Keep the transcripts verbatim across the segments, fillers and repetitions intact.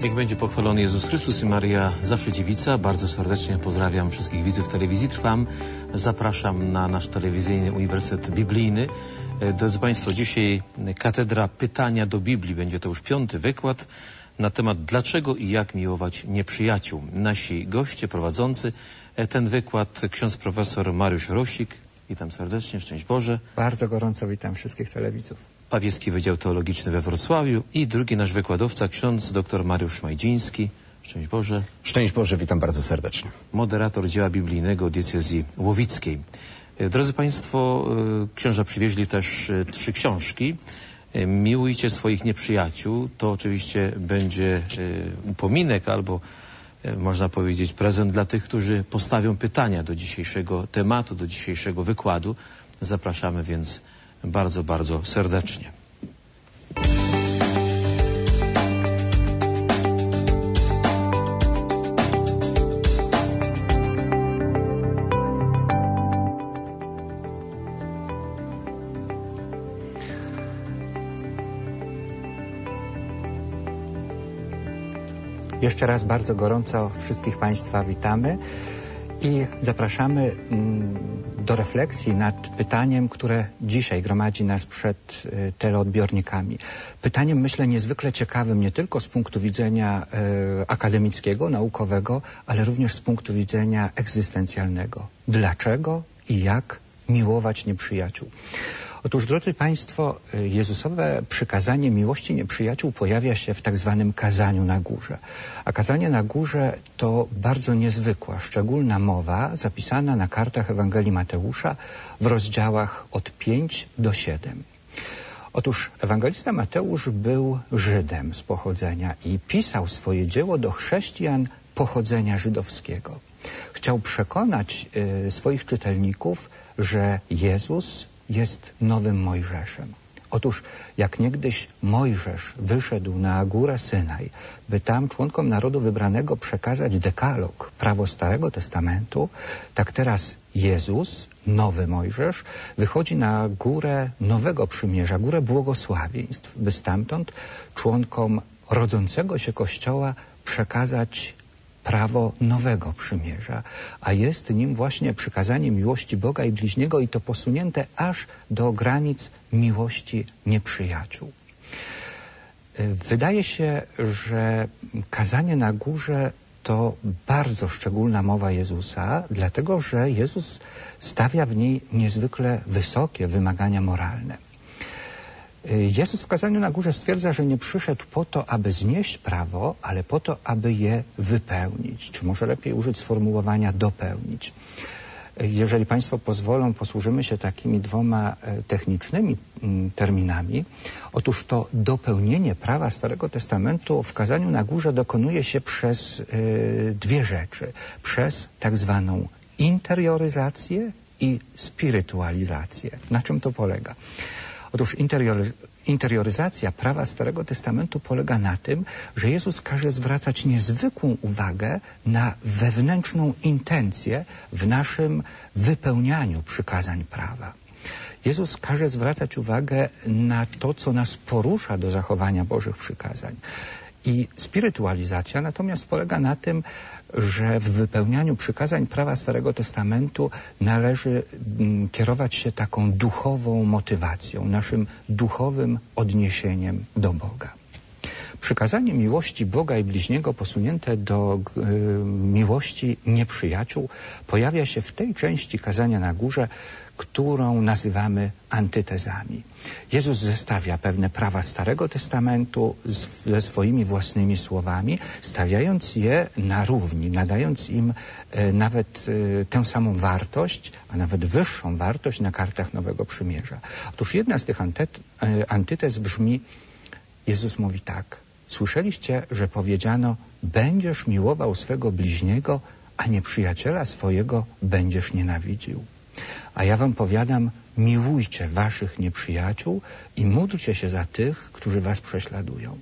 Niech będzie pochwalony Jezus Chrystus i Maria Zawsze Dziewica. Bardzo serdecznie pozdrawiam wszystkich widzów telewizji Trwam. Zapraszam na nasz telewizyjny Uniwersytet Biblijny. Drodzy Państwo, dzisiaj Katedra Pytania do Biblii. Będzie to już piąty wykład na temat dlaczego i jak miłować nieprzyjaciół. Nasi goście prowadzący ten wykład ksiądz profesor Mariusz Rosik. Witam serdecznie, szczęść Boże. Bardzo gorąco witam wszystkich telewidzów. Pawieski Wydział Teologiczny we Wrocławiu i drugi nasz wykładowca, ksiądz dr Mariusz Majdziński. Szczęść Boże. Szczęść Boże, witam bardzo serdecznie. Moderator dzieła biblijnego diecezji łowickiej. Drodzy Państwo, księża przywieźli też trzy książki. Miłujcie swoich nieprzyjaciół. To oczywiście będzie upominek albo można powiedzieć prezent dla tych, którzy postawią pytania do dzisiejszego tematu, do dzisiejszego wykładu. Zapraszamy więc bardzo, bardzo serdecznie. Jeszcze raz bardzo gorąco wszystkich Państwa witamy i zapraszamy do refleksji nad pytaniem, które dzisiaj gromadzi nas przed teleodbiornikami. Pytaniem, myślę, niezwykle ciekawym nie tylko z punktu widzenia akademickiego, naukowego, ale również z punktu widzenia egzystencjalnego. Dlaczego i jak miłować nieprzyjaciół? Otóż, drodzy Państwo, Jezusowe przykazanie miłości nieprzyjaciół pojawia się w tak zwanym kazaniu na górze. A kazanie na górze to bardzo niezwykła, szczególna mowa zapisana na kartach Ewangelii Mateusza w rozdziałach od pięć do siedem. Otóż ewangelista Mateusz był Żydem z pochodzenia i pisał swoje dzieło do chrześcijan pochodzenia żydowskiego. Chciał przekonać y, swoich czytelników, że Jezus jest nowym Mojżeszem. Otóż jak niegdyś Mojżesz wyszedł na górę Synaj, by tam członkom narodu wybranego przekazać dekalog, prawo Starego Testamentu, tak teraz Jezus, nowy Mojżesz, wychodzi na górę Nowego Przymierza, górę błogosławieństw, by stamtąd członkom rodzącego się Kościoła przekazać prawo nowego przymierza, a jest nim właśnie przykazanie miłości Boga i bliźniego i to posunięte aż do granic miłości nieprzyjaciół. Wydaje się, że kazanie na górze to bardzo szczególna mowa Jezusa, dlatego że Jezus stawia w niej niezwykle wysokie wymagania moralne. Jezus w kazaniu na górze stwierdza, że nie przyszedł po to, aby znieść prawo, ale po to, aby je wypełnić. Czy może lepiej użyć sformułowania dopełnić. Jeżeli Państwo pozwolą, posłużymy się takimi dwoma technicznymi terminami. Otóż to dopełnienie prawa Starego Testamentu w kazaniu na górze dokonuje się przez dwie rzeczy. Przez tak zwaną interioryzację i spirytualizację. Na czym to polega? Otóż interioryzacja prawa Starego Testamentu polega na tym, że Jezus każe zwracać niezwykłą uwagę na wewnętrzną intencję w naszym wypełnianiu przykazań prawa. Jezus każe zwracać uwagę na to, co nas porusza do zachowania Bożych przykazań. I spirytualizacja natomiast polega na tym, że w wypełnianiu przykazań prawa Starego Testamentu należy kierować się taką duchową motywacją, naszym duchowym odniesieniem do Boga. Przykazanie miłości Boga i bliźniego posunięte do y, miłości nieprzyjaciół pojawia się w tej części kazania na górze, którą nazywamy antytezami. Jezus zestawia pewne prawa Starego Testamentu z, ze swoimi własnymi słowami, stawiając je na równi, nadając im e, nawet e, tę samą wartość, a nawet wyższą wartość na kartach Nowego Przymierza. Otóż jedna z tych antyt, e, antytez brzmi, Jezus mówi tak: słyszeliście, że powiedziano, będziesz miłował swego bliźniego, a nieprzyjaciela swojego będziesz nienawidził. A ja wam powiadam, miłujcie waszych nieprzyjaciół i módlcie się za tych, którzy was prześladują.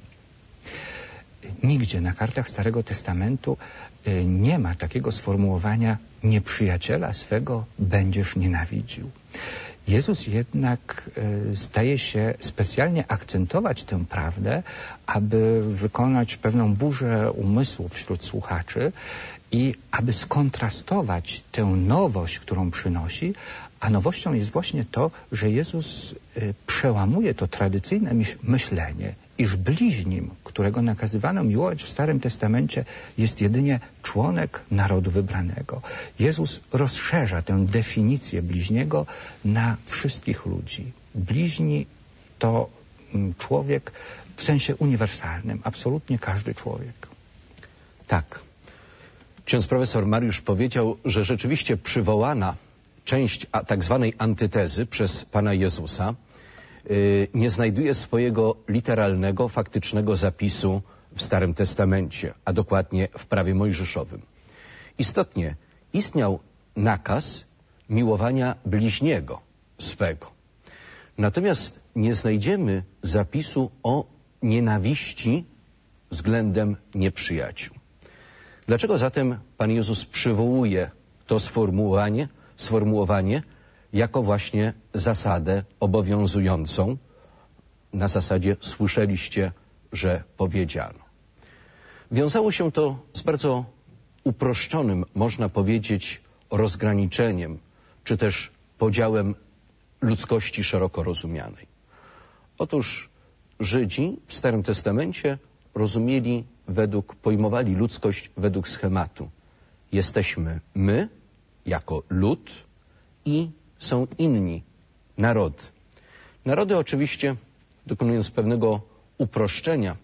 Nigdzie na kartach Starego Testamentu nie ma takiego sformułowania nieprzyjaciela swego będziesz nienawidził. Jezus jednak y, zdaje się specjalnie akcentować tę prawdę, aby wykonać pewną burzę umysłów wśród słuchaczy i aby skontrastować tę nowość, którą przynosi, a nowością jest właśnie to, że Jezus y, przełamuje to tradycyjne myślenie, iż bliźnim, którego nakazywano miłować w Starym Testamencie, jest jedynie członek narodu wybranego. Jezus rozszerza tę definicję bliźniego na wszystkich ludzi. Bliźni to mm, człowiek w sensie uniwersalnym, absolutnie każdy człowiek. Tak. Ksiądz profesor Mariusz powiedział, że rzeczywiście przywołana część a, tak zwanej antytezy przez Pana Jezusa yy, nie znajduje swojego literalnego, faktycznego zapisu w Starym Testamencie, a dokładnie w prawie mojżeszowym. Istotnie istniał nakaz miłowania bliźniego swego. Natomiast nie znajdziemy zapisu o nienawiści względem nieprzyjaciół. Dlaczego zatem Pan Jezus przywołuje to sformułowanie, sformułowanie jako właśnie zasadę obowiązującą? Na zasadzie słyszeliście, że powiedziano. Wiązało się to z bardzo uproszczonym, można powiedzieć, rozgraniczeniem, czy też podziałem ludzkości szeroko rozumianej. Otóż Żydzi w Starym Testamencie rozumieli według, pojmowali ludzkość według schematu. Jesteśmy my, jako lud, i są inni narody. Narody oczywiście, dokonując pewnego uproszczenia,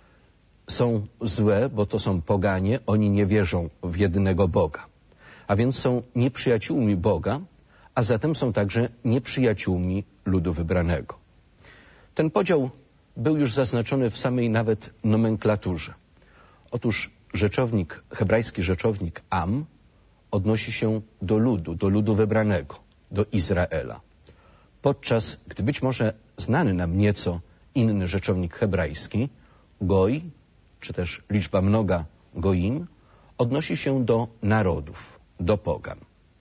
są złe, bo to są poganie, oni nie wierzą w jedynego Boga. A więc są nieprzyjaciółmi Boga, a zatem są także nieprzyjaciółmi ludu wybranego. Ten podział był już zaznaczony w samej nawet nomenklaturze. Otóż rzeczownik, hebrajski rzeczownik am odnosi się do ludu, do ludu wybranego, do Izraela. Podczas gdy być może znany nam nieco inny rzeczownik hebrajski, goj, czy też liczba mnoga goim, odnosi się do narodów, do pogan.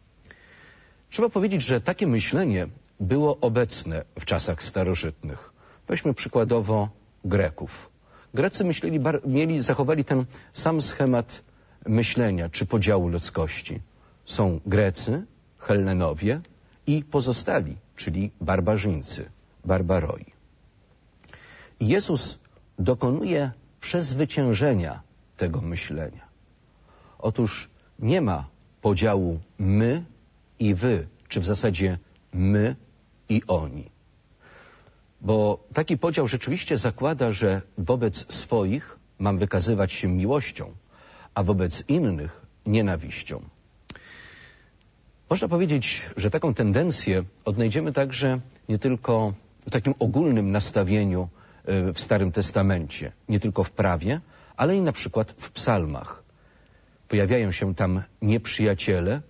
Trzeba powiedzieć, że takie myślenie było obecne w czasach starożytnych. Weźmy przykładowo Greków. Grecy myśleli, mieli, zachowali ten sam schemat myślenia czy podziału ludzkości. Są Grecy, Hellenowie i pozostali, czyli barbarzyńcy, barbaroi. Jezus dokonuje przezwyciężenia tego myślenia. Otóż nie ma podziału my i wy, czy w zasadzie my i oni. Bo taki podział rzeczywiście zakłada, że wobec swoich mam wykazywać się miłością, a wobec innych nienawiścią. Można powiedzieć, że taką tendencję odnajdziemy także nie tylko w takim ogólnym nastawieniu w Starym Testamencie, nie tylko w prawie, ale i na przykład w psalmach. Pojawiają się tam nieprzyjaciele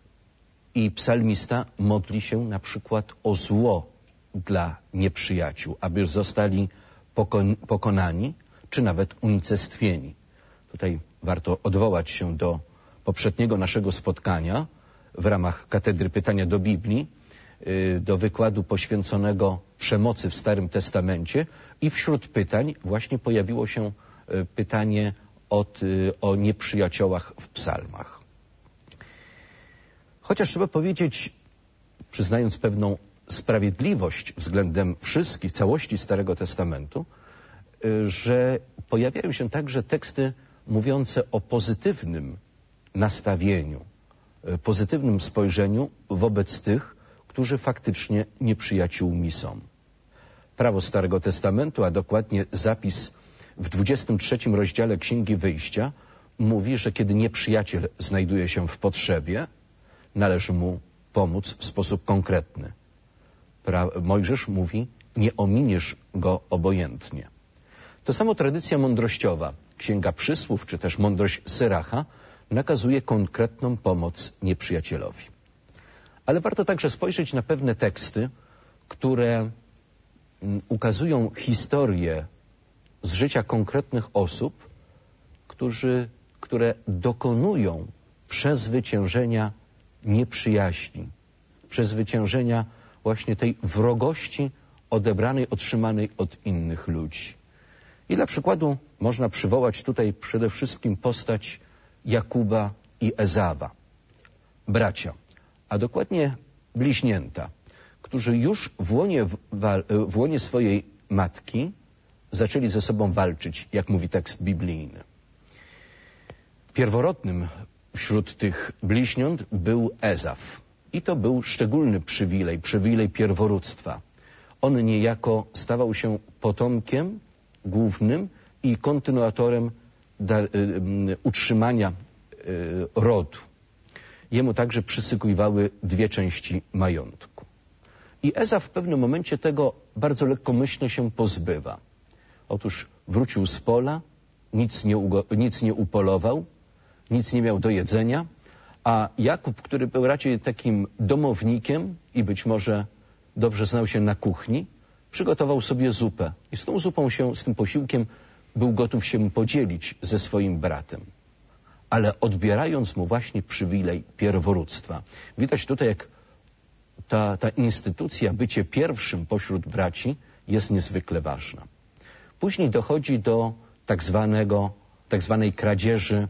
i psalmista modli się na przykład o zło dla nieprzyjaciół, aby zostali pokon pokonani, czy nawet unicestwieni. Tutaj warto odwołać się do poprzedniego naszego spotkania w ramach Katedry Pytania do Biblii, do wykładu poświęconego przemocy w Starym Testamencie i wśród pytań właśnie pojawiło się pytanie od, o nieprzyjaciołach w psalmach. Chociaż trzeba powiedzieć, przyznając pewną sprawiedliwość względem wszystkich, całości Starego Testamentu, że pojawiają się także teksty mówiące o pozytywnym nastawieniu, pozytywnym spojrzeniu wobec tych, którzy faktycznie nieprzyjaciółmi są. Prawo Starego Testamentu, a dokładnie zapis w dwudziestym trzecim rozdziale Księgi Wyjścia mówi, że kiedy nieprzyjaciel znajduje się w potrzebie, należy mu pomóc w sposób konkretny. Pra Mojżesz mówi, nie ominiesz go obojętnie. To samo tradycja mądrościowa, Księga Przysłów, czy też Mądrość Syracha, nakazuje konkretną pomoc nieprzyjacielowi. Ale warto także spojrzeć na pewne teksty, które ukazują historię z życia konkretnych osób, którzy, które dokonują przezwyciężenia nieprzyjaźni, przezwyciężenia właśnie tej wrogości odebranej, otrzymanej od innych ludzi. I dla przykładu można przywołać tutaj przede wszystkim postać Jakuba i Ezawa, bracia, a dokładnie bliźnięta, którzy już w łonie, w łonie swojej matki zaczęli ze sobą walczyć, jak mówi tekst biblijny. Pierworodnym wśród tych bliźniąt był Ezaw. I to był szczególny przywilej, przywilej pierworództwa. On niejako stawał się potomkiem głównym i kontynuatorem da, y, y, utrzymania y, rodu. Jemu także przysykuiwały dwie części majątku. I Ezaw w pewnym momencie tego bardzo lekkomyślnie się pozbywa. Otóż wrócił z pola, nic nie, ugo- nic nie upolował, nic nie miał do jedzenia, a Jakub, który był raczej takim domownikiem i być może dobrze znał się na kuchni, przygotował sobie zupę. I z tą zupą się, z tym posiłkiem był gotów się podzielić ze swoim bratem. Ale odbierając mu właśnie przywilej pierworództwa. Widać tutaj, jak ta, ta instytucja, bycie pierwszym pośród braci jest niezwykle ważna. Później dochodzi do tak zwanego, tak zwanej kradzieży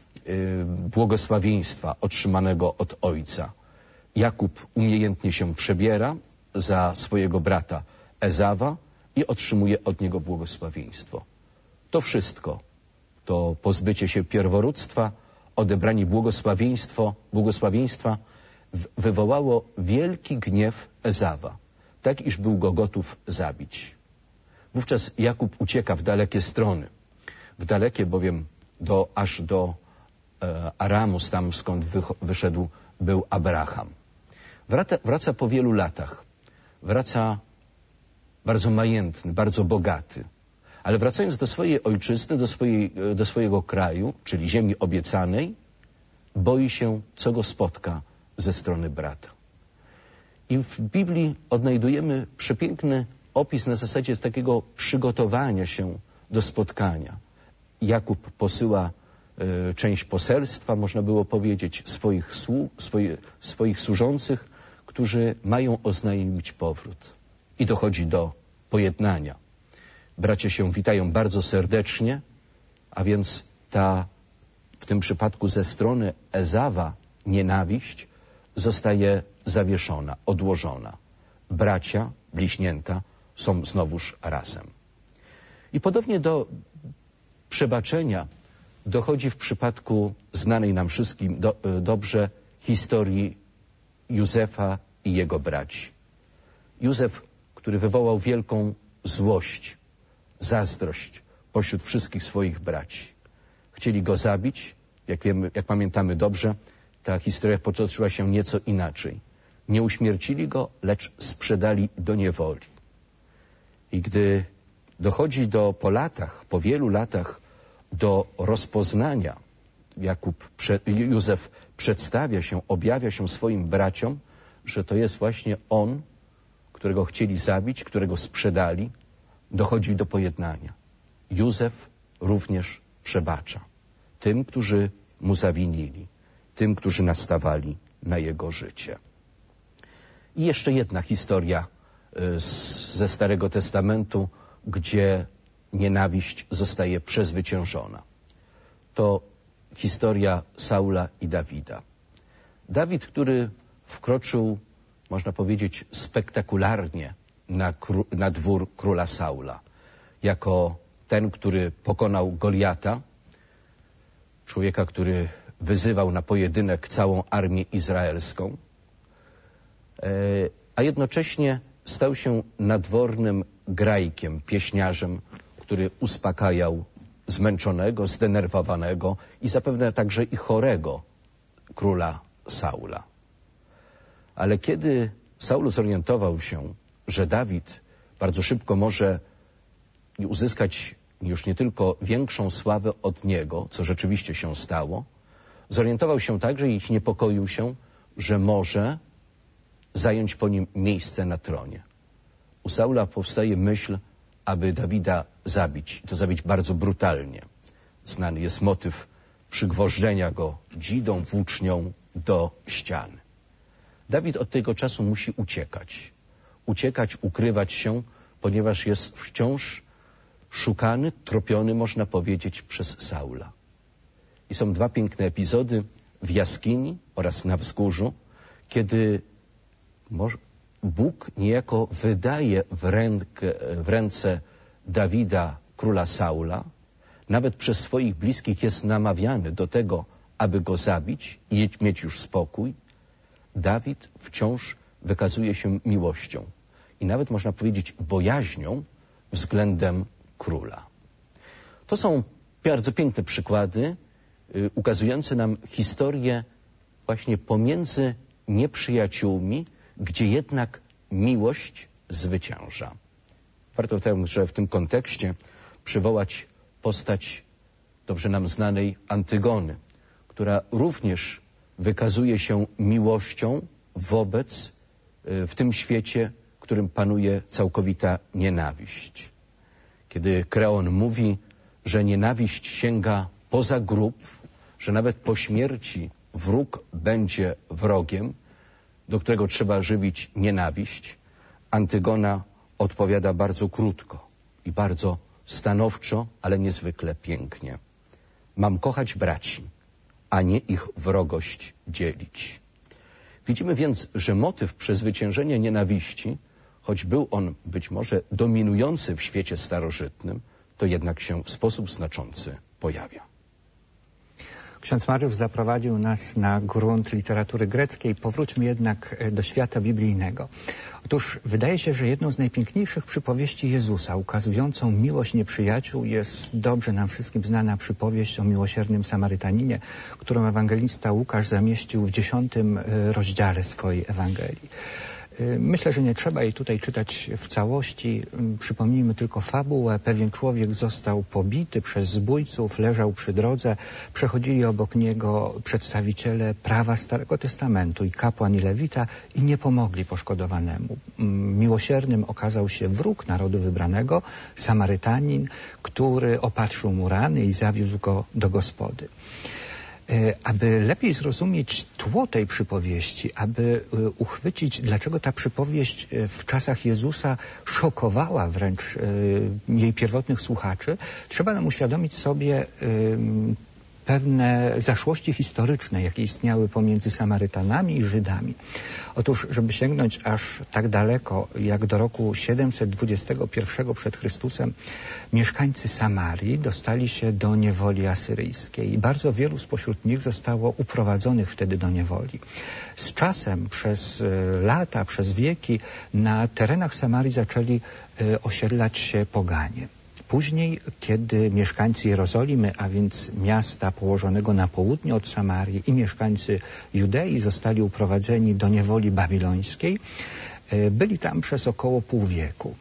błogosławieństwa otrzymanego od ojca. Jakub umiejętnie się przebiera za swojego brata Ezawa i otrzymuje od niego błogosławieństwo. To wszystko, to pozbycie się pierworództwa, odebranie błogosławieństwo, błogosławieństwa wywołało wielki gniew Ezawa, tak iż był go gotów zabić. Wówczas Jakub ucieka w dalekie strony, w dalekie bowiem do, aż do Aramu, tam skąd wyszedł był Abraham. Wraca, wraca po wielu latach. Wraca bardzo majętny, bardzo bogaty. Ale wracając do swojej ojczyzny, do, swojej, do swojego kraju, czyli ziemi obiecanej, boi się, co go spotka ze strony brata. I w Biblii odnajdujemy przepiękny opis na zasadzie takiego przygotowania się do spotkania. Jakub posyła część poselstwa, można było powiedzieć, swoich, sług, swoje, swoich służących, którzy mają oznajmić powrót. I dochodzi do pojednania. Bracia się witają bardzo serdecznie, a więc ta, w tym przypadku ze strony Ezawa, nienawiść zostaje zawieszona, odłożona. Bracia, bliźnięta są znowuż razem. I podobnie do przebaczenia dochodzi w przypadku znanej nam wszystkim do, dobrze historii Józefa i jego braci. Józef, który wywołał wielką złość, zazdrość pośród wszystkich swoich braci. Chcieli go zabić, jak wiemy, jak pamiętamy dobrze, ta historia potoczyła się nieco inaczej. Nie uśmiercili go, lecz sprzedali do niewoli. I gdy dochodzi do, po latach, po wielu latach, do rozpoznania, Jakub, Józef przedstawia się, objawia się swoim braciom, że to jest właśnie on, którego chcieli zabić, którego sprzedali, dochodzi do pojednania. Józef również przebacza tym, którzy mu zawinili, tym, którzy nastawali na jego życie. I jeszcze jedna historia ze Starego Testamentu, gdzie nienawiść zostaje przezwyciężona. To historia Saula i Dawida. Dawid, który wkroczył, można powiedzieć, spektakularnie na, kró- na dwór króla Saula. Jako ten, który pokonał Goliata, człowieka, który wyzywał na pojedynek całą armię izraelską, a jednocześnie stał się nadwornym grajkiem, pieśniarzem, który uspokajał zmęczonego, zdenerwowanego i zapewne także i chorego króla Saula. Ale kiedy Saul zorientował się, że Dawid bardzo szybko może uzyskać już nie tylko większą sławę od niego, co rzeczywiście się stało, zorientował się także i niepokoił się, że może zająć po nim miejsce na tronie. U Saula powstaje myśl, aby Dawida zabić. To zabić bardzo brutalnie. Znany jest motyw przygwożdżenia go dzidą, włócznią do ściany. Dawid od tego czasu musi uciekać. uciekać, ukrywać się, ponieważ jest wciąż szukany, tropiony, można powiedzieć, przez Saula. I są dwa piękne epizody w jaskini oraz na wzgórzu, kiedy Bóg niejako wydaje w, rękę, w ręce Dawida, króla Saula, nawet przez swoich bliskich jest namawiany do tego, aby go zabić i mieć już spokój. Dawid wciąż wykazuje się miłością i nawet można powiedzieć bojaźnią względem króla. To są bardzo piękne przykłady y, ukazujące nam historię właśnie pomiędzy nieprzyjaciółmi, gdzie jednak miłość zwycięża. Warto także w tym kontekście przywołać postać dobrze nam znanej Antygony, która również wykazuje się miłością wobec w tym świecie, w którym panuje całkowita nienawiść. Kiedy Kreon mówi, że nienawiść sięga poza grób, że nawet po śmierci wróg będzie wrogiem, do którego trzeba żywić nienawiść, Antygona odpowiada bardzo krótko i bardzo stanowczo, ale niezwykle pięknie. Mam kochać braci, a nie ich wrogość dzielić. Widzimy więc, że motyw przezwyciężenia nienawiści, choć był on być może dominujący w świecie starożytnym, to jednak się w sposób znaczący pojawia. Ksiądz Mariusz zaprowadził nas na grunt literatury greckiej. Powróćmy jednak do świata biblijnego. Otóż wydaje się, że jedną z najpiękniejszych przypowieści Jezusa, ukazującą miłość nieprzyjaciół, jest dobrze nam wszystkim znana przypowieść o miłosiernym Samarytaninie, którą ewangelista Łukasz zamieścił w dziesiątym rozdziale swojej Ewangelii. Myślę, że nie trzeba jej tutaj czytać w całości. Przypomnijmy tylko fabułę. Pewien człowiek został pobity przez zbójców, leżał przy drodze. Przechodzili obok niego przedstawiciele prawa Starego Testamentu i kapłan i lewita i nie pomogli poszkodowanemu. Miłosiernym okazał się wróg narodu wybranego, Samarytanin, który opatrzył mu rany i zawiózł go do gospody. Aby lepiej zrozumieć tło tej przypowieści, aby uchwycić, dlaczego ta przypowieść w czasach Jezusa szokowała wręcz jej pierwotnych słuchaczy, trzeba nam uświadomić sobie pewne zaszłości historyczne, jakie istniały pomiędzy Samarytanami i Żydami. Otóż, żeby sięgnąć aż tak daleko, jak do roku siedemset dwudziestego pierwszego przed Chrystusem, mieszkańcy Samarii dostali się do niewoli asyryjskiej i bardzo wielu spośród nich zostało uprowadzonych wtedy do niewoli. Z czasem, przez lata, przez wieki na terenach Samarii zaczęli osiedlać się poganie. Później, kiedy mieszkańcy Jerozolimy, a więc miasta położonego na południe od Samarii, i mieszkańcy Judei zostali uprowadzeni do niewoli babilońskiej, byli tam przez około pół wieku.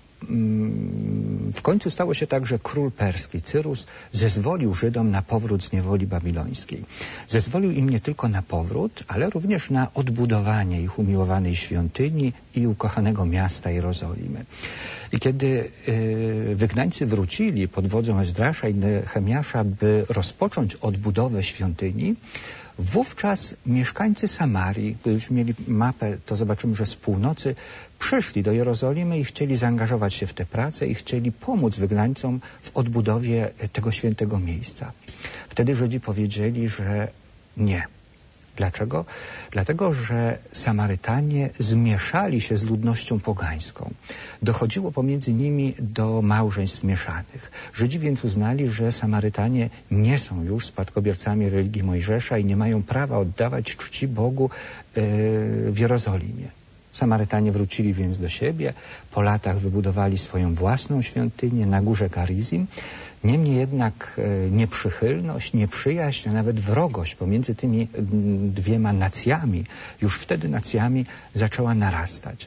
W końcu stało się tak, że król perski Cyrus zezwolił Żydom na powrót z niewoli babilońskiej. Zezwolił im nie tylko na powrót, ale również na odbudowanie ich umiłowanej świątyni i ukochanego miasta Jerozolimy. I kiedy y, wygnańcy wrócili pod wodzą Ezdrasza i Nehemiasza, by rozpocząć odbudowę świątyni, wówczas mieszkańcy Samarii, gdy już mieli mapę, to zobaczymy, że z północy przyszli do Jerozolimy i chcieli zaangażować się w tę pracę i chcieli pomóc wygnańcom w odbudowie tego świętego miejsca. Wtedy Żydzi powiedzieli, że nie. Dlaczego? Dlatego, że Samarytanie zmieszali się z ludnością pogańską. Dochodziło pomiędzy nimi do małżeństw mieszanych. Żydzi więc uznali, że Samarytanie nie są już spadkobiercami religii Mojżesza i nie mają prawa oddawać czci Bogu w Jerozolimie. Samarytanie wrócili więc do siebie, po latach wybudowali swoją własną świątynię na górze Garizim. Niemniej jednak nieprzychylność, nieprzyjaźń, a nawet wrogość pomiędzy tymi dwiema nacjami, już wtedy nacjami, zaczęła narastać.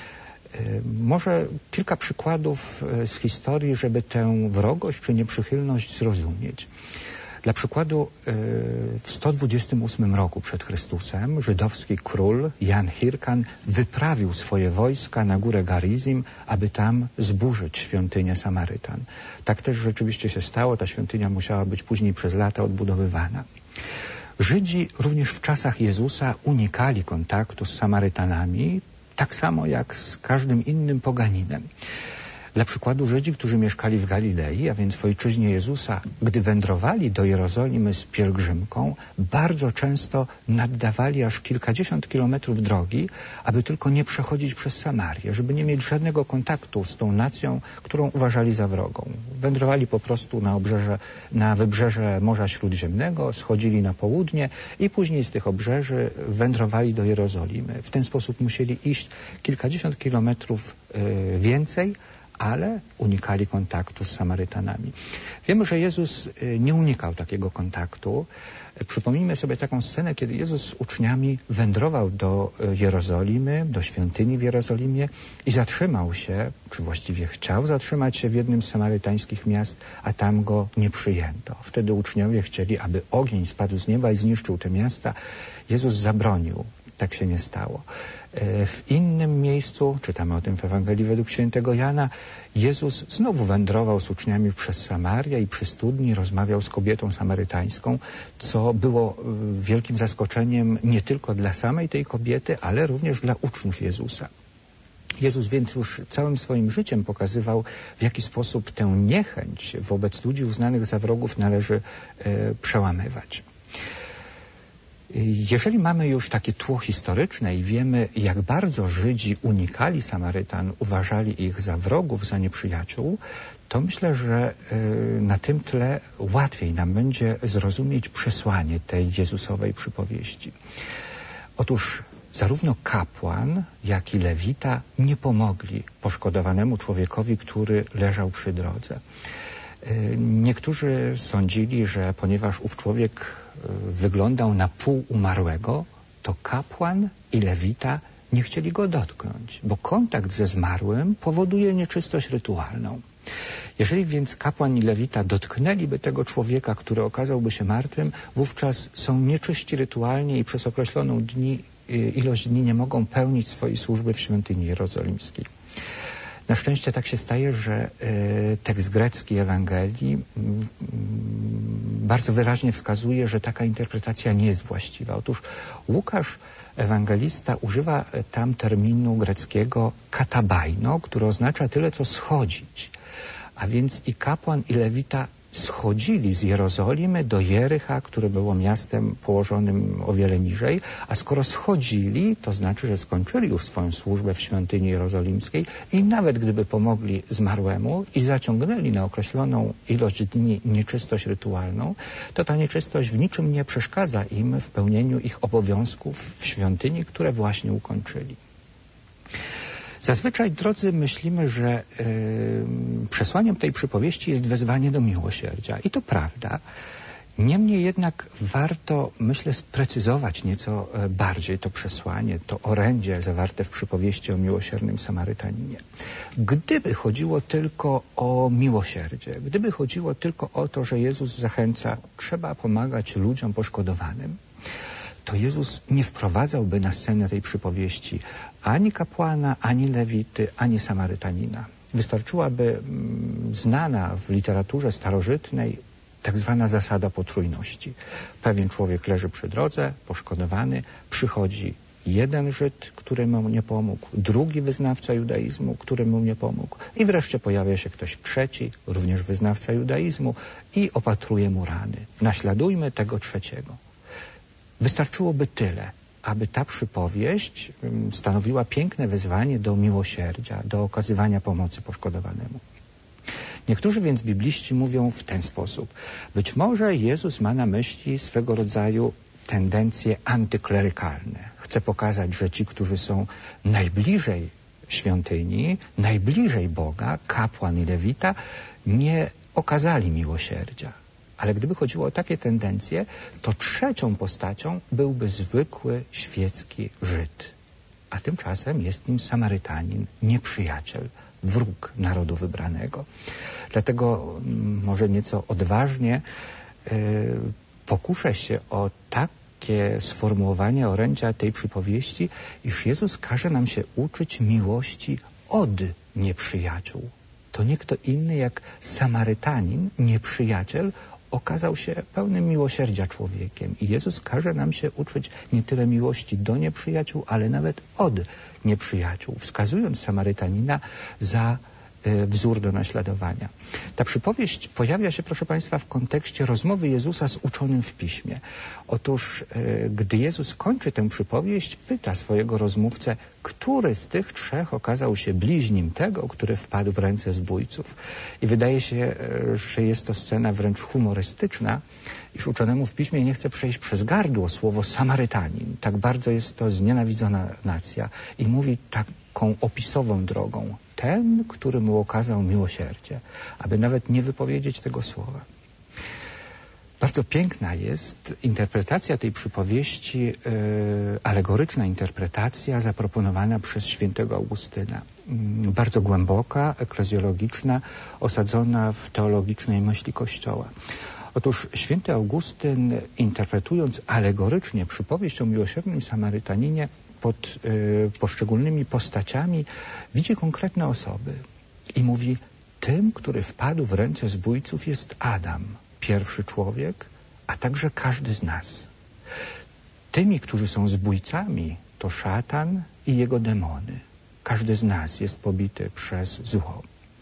Może kilka przykładów z historii, żeby tę wrogość czy nieprzychylność zrozumieć. Dla przykładu w sto dwudziestym ósmym roku przed Chrystusem żydowski król Jan Hirkan wyprawił swoje wojska na górę Garizim, aby tam zburzyć świątynię Samarytan. Tak też rzeczywiście się stało. Ta świątynia musiała być później przez lata odbudowywana. Żydzi również w czasach Jezusa unikali kontaktu z Samarytanami, tak samo jak z każdym innym poganinem. Dla przykładu Żydzi, którzy mieszkali w Galilei, a więc w ojczyźnie Jezusa, gdy wędrowali do Jerozolimy z pielgrzymką, bardzo często naddawali aż kilkadziesiąt kilometrów drogi, aby tylko nie przechodzić przez Samarię, żeby nie mieć żadnego kontaktu z tą nacją, którą uważali za wrogą. Wędrowali po prostu na, obrzeże, na wybrzeże Morza Śródziemnego, schodzili na południe i później z tych obrzeży wędrowali do Jerozolimy. W ten sposób musieli iść kilkadziesiąt kilometrów yy, więcej, ale unikali kontaktu z Samarytanami. Wiemy, że Jezus nie unikał takiego kontaktu. Przypomnijmy sobie taką scenę, kiedy Jezus z uczniami wędrował do Jerozolimy, do świątyni w Jerozolimie i zatrzymał się, czy właściwie chciał zatrzymać się w jednym z samarytańskich miast, a tam go nie przyjęto. Wtedy uczniowie chcieli, aby ogień spadł z nieba i zniszczył te miasta. Jezus zabronił. Tak się nie stało. W innym miejscu, czytamy o tym w Ewangelii według świętego Jana, Jezus znowu wędrował z uczniami przez Samarię i przy studni rozmawiał z kobietą samarytańską, co było wielkim zaskoczeniem nie tylko dla samej tej kobiety, ale również dla uczniów Jezusa. Jezus więc już całym swoim życiem pokazywał, w jaki sposób tę niechęć wobec ludzi uznanych za wrogów należy e, przełamywać. Jeżeli mamy już takie tło historyczne i wiemy, jak bardzo Żydzi unikali Samarytan, uważali ich za wrogów, za nieprzyjaciół, to myślę, że na tym tle łatwiej nam będzie zrozumieć przesłanie tej Jezusowej przypowieści. Otóż zarówno kapłan, jak i lewita nie pomogli poszkodowanemu człowiekowi, który leżał przy drodze. Niektórzy sądzili, że ponieważ ów człowiek wyglądał na pół umarłego, to kapłan i lewita nie chcieli go dotknąć, bo kontakt ze zmarłym powoduje nieczystość rytualną. Jeżeli więc kapłan i lewita dotknęliby tego człowieka, który okazałby się martwym, wówczas są nieczyści rytualnie i przez określoną dni, ilość dni nie mogą pełnić swojej służby w świątyni jerozolimskiej. Na szczęście tak się staje, że tekst grecki Ewangelii bardzo wyraźnie wskazuje, że taka interpretacja nie jest właściwa. Otóż Łukasz, ewangelista, używa tam terminu greckiego katabajno, który oznacza tyle, co schodzić. A więc i kapłan, i lewita schodzili z Jerozolimy do Jericha, które było miastem położonym o wiele niżej, a skoro schodzili, to znaczy, że skończyli już swoją służbę w świątyni jerozolimskiej i nawet gdyby pomogli zmarłemu i zaciągnęli na określoną ilość dni nieczystość rytualną, to ta nieczystość w niczym nie przeszkadza im w pełnieniu ich obowiązków w świątyni, które właśnie ukończyli. Zazwyczaj, drodzy, myślimy, że y, przesłaniem tej przypowieści jest wezwanie do miłosierdzia. I to prawda. Niemniej jednak warto, myślę, sprecyzować nieco bardziej to przesłanie, to orędzie zawarte w przypowieści o miłosiernym Samarytaninie. Gdyby chodziło tylko o miłosierdzie, gdyby chodziło tylko o to, że Jezus zachęca, trzeba pomagać ludziom poszkodowanym, to Jezus nie wprowadzałby na scenę tej przypowieści ani kapłana, ani lewity, ani Samarytanina. Wystarczyłaby znana w literaturze starożytnej tak zwana zasada potrójności. Pewien człowiek leży przy drodze, poszkodowany, przychodzi jeden Żyd, który mu nie pomógł, drugi wyznawca judaizmu, który mu nie pomógł i wreszcie pojawia się ktoś trzeci, również wyznawca judaizmu i opatruje mu rany. Naśladujmy tego trzeciego. Wystarczyłoby tyle, aby ta przypowieść stanowiła piękne wezwanie do miłosierdzia, do okazywania pomocy poszkodowanemu. Niektórzy więc bibliści mówią w ten sposób. Być może Jezus ma na myśli swego rodzaju tendencje antyklerykalne. Chce pokazać, że ci, którzy są najbliżej świątyni, najbliżej Boga, kapłan i lewita, nie okazali miłosierdzia. Ale gdyby chodziło o takie tendencje, to trzecią postacią byłby zwykły świecki Żyd. A tymczasem jest nim Samarytanin, nieprzyjaciel, wróg narodu wybranego. Dlatego może nieco odważnie yy, pokuszę się o takie sformułowanie orędzia tej przypowieści, iż Jezus każe nam się uczyć miłości od nieprzyjaciół. To nie kto inny jak Samarytanin, nieprzyjaciel, okazał się pełnym miłosierdzia człowiekiem. I Jezus każe nam się uczyć nie tyle miłości do nieprzyjaciół, ale nawet od nieprzyjaciół, wskazując Samarytanina za wzór do naśladowania. Ta przypowieść pojawia się, proszę Państwa, w kontekście rozmowy Jezusa z uczonym w Piśmie. Otóż, gdy Jezus kończy tę przypowieść, pyta swojego rozmówcę, który z tych trzech okazał się bliźnim tego, który wpadł w ręce zbójców. I wydaje się, że jest to scena wręcz humorystyczna, iż uczonemu w Piśmie nie chce przejść przez gardło słowo Samarytanin. Tak bardzo jest to znienawidzona nacja i mówi taką opisową drogą. Ten, który mu okazał miłosierdzie, aby nawet nie wypowiedzieć tego słowa. Bardzo piękna jest interpretacja tej przypowieści, yy, alegoryczna interpretacja zaproponowana przez świętego Augustyna. Yy, bardzo głęboka, eklezjologiczna, osadzona w teologicznej myśli Kościoła. Otóż święty Augustyn, interpretując alegorycznie przypowieść o miłosiernym Samarytaninie, pod y, poszczególnymi postaciami widzi konkretne osoby i mówi, tym, który wpadł w ręce zbójców, jest Adam, pierwszy człowiek, a także każdy z nas. Tymi, którzy są zbójcami, to szatan i jego demony. Każdy z nas jest pobity przez zło.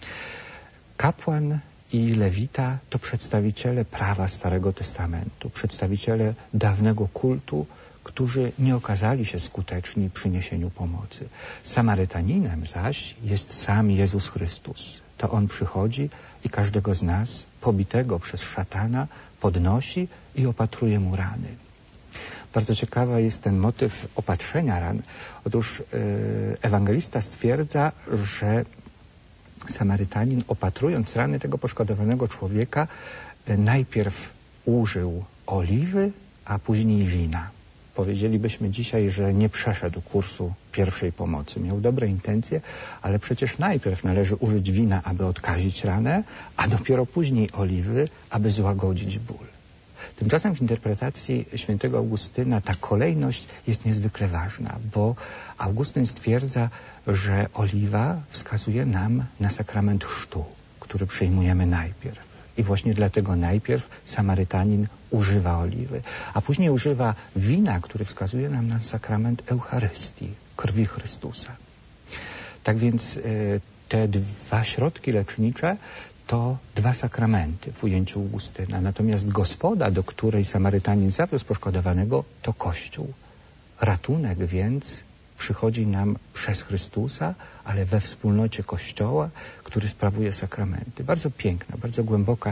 Kapłan i lewita to przedstawiciele prawa Starego Testamentu, przedstawiciele dawnego kultu, którzy nie okazali się skuteczni przy niesieniu pomocy. Samarytaninem zaś jest sam Jezus Chrystus. To On przychodzi i każdego z nas, pobitego przez szatana, podnosi i opatruje mu rany. Bardzo ciekawy jest ten motyw opatrzenia ran. Otóż yy, ewangelista stwierdza, że Samarytanin, opatrując rany tego poszkodowanego człowieka, yy, najpierw użył oliwy, a później wina. Powiedzielibyśmy dzisiaj, że nie przeszedł kursu pierwszej pomocy. Miał dobre intencje, ale przecież najpierw należy użyć wina, aby odkazić ranę, a dopiero później oliwy, aby złagodzić ból. Tymczasem w interpretacji świętego Augustyna ta kolejność jest niezwykle ważna, bo Augustyn stwierdza, że oliwa wskazuje nam na sakrament chrztu, który przyjmujemy najpierw. I właśnie dlatego najpierw Samarytanin używa oliwy, a później używa wina, który wskazuje nam na sakrament Eucharystii, krwi Chrystusa. Tak więc y, te dwa środki lecznicze to dwa sakramenty w ujęciu Augustyna. Natomiast gospoda, do której Samarytanin zawiózł poszkodowanego, to Kościół. Ratunek więc przychodzi nam przez Chrystusa, ale we wspólnocie Kościoła, który sprawuje sakramenty. Bardzo piękna, bardzo głęboka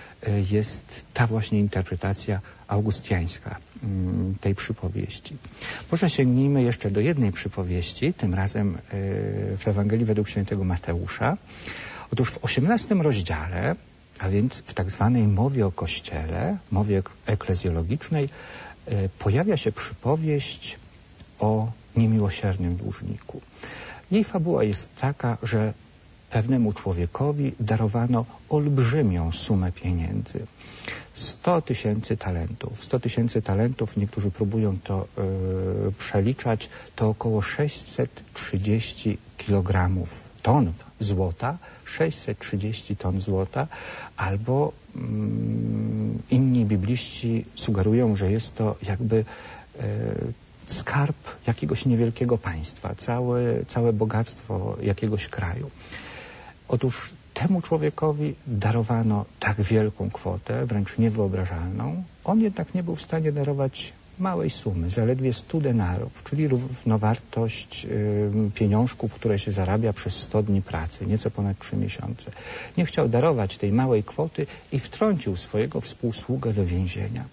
jest ta właśnie interpretacja augustiańska tej przypowieści. Może sięgnijmy jeszcze do jednej przypowieści, tym razem w Ewangelii według świętego Mateusza. Otóż w osiemnastym rozdziale, a więc w tak zwanej mowie o Kościele, mowie eklezjologicznej, pojawia się przypowieść o niemiłosiernym dłużniku. Jej fabuła jest taka, że pewnemu człowiekowi darowano olbrzymią sumę pieniędzy. sto tysięcy talentów. sto tysięcy talentów, niektórzy próbują to yy, przeliczać, to około sześćset trzydzieści kilogramów, ton złota, sześćset trzydzieści ton złota, albo yy, inni bibliści sugerują, że jest to jakby yy, skarb jakiegoś niewielkiego państwa, całe, całe bogactwo jakiegoś kraju. Otóż temu człowiekowi darowano tak wielką kwotę, wręcz niewyobrażalną. On jednak nie był w stanie darować małej sumy, zaledwie stu denarów, czyli równowartość y, pieniążków, które się zarabia przez sto dni pracy, nieco ponad trzy miesiące. Nie chciał darować tej małej kwoty i wtrącił swojego współsługę do więzienia.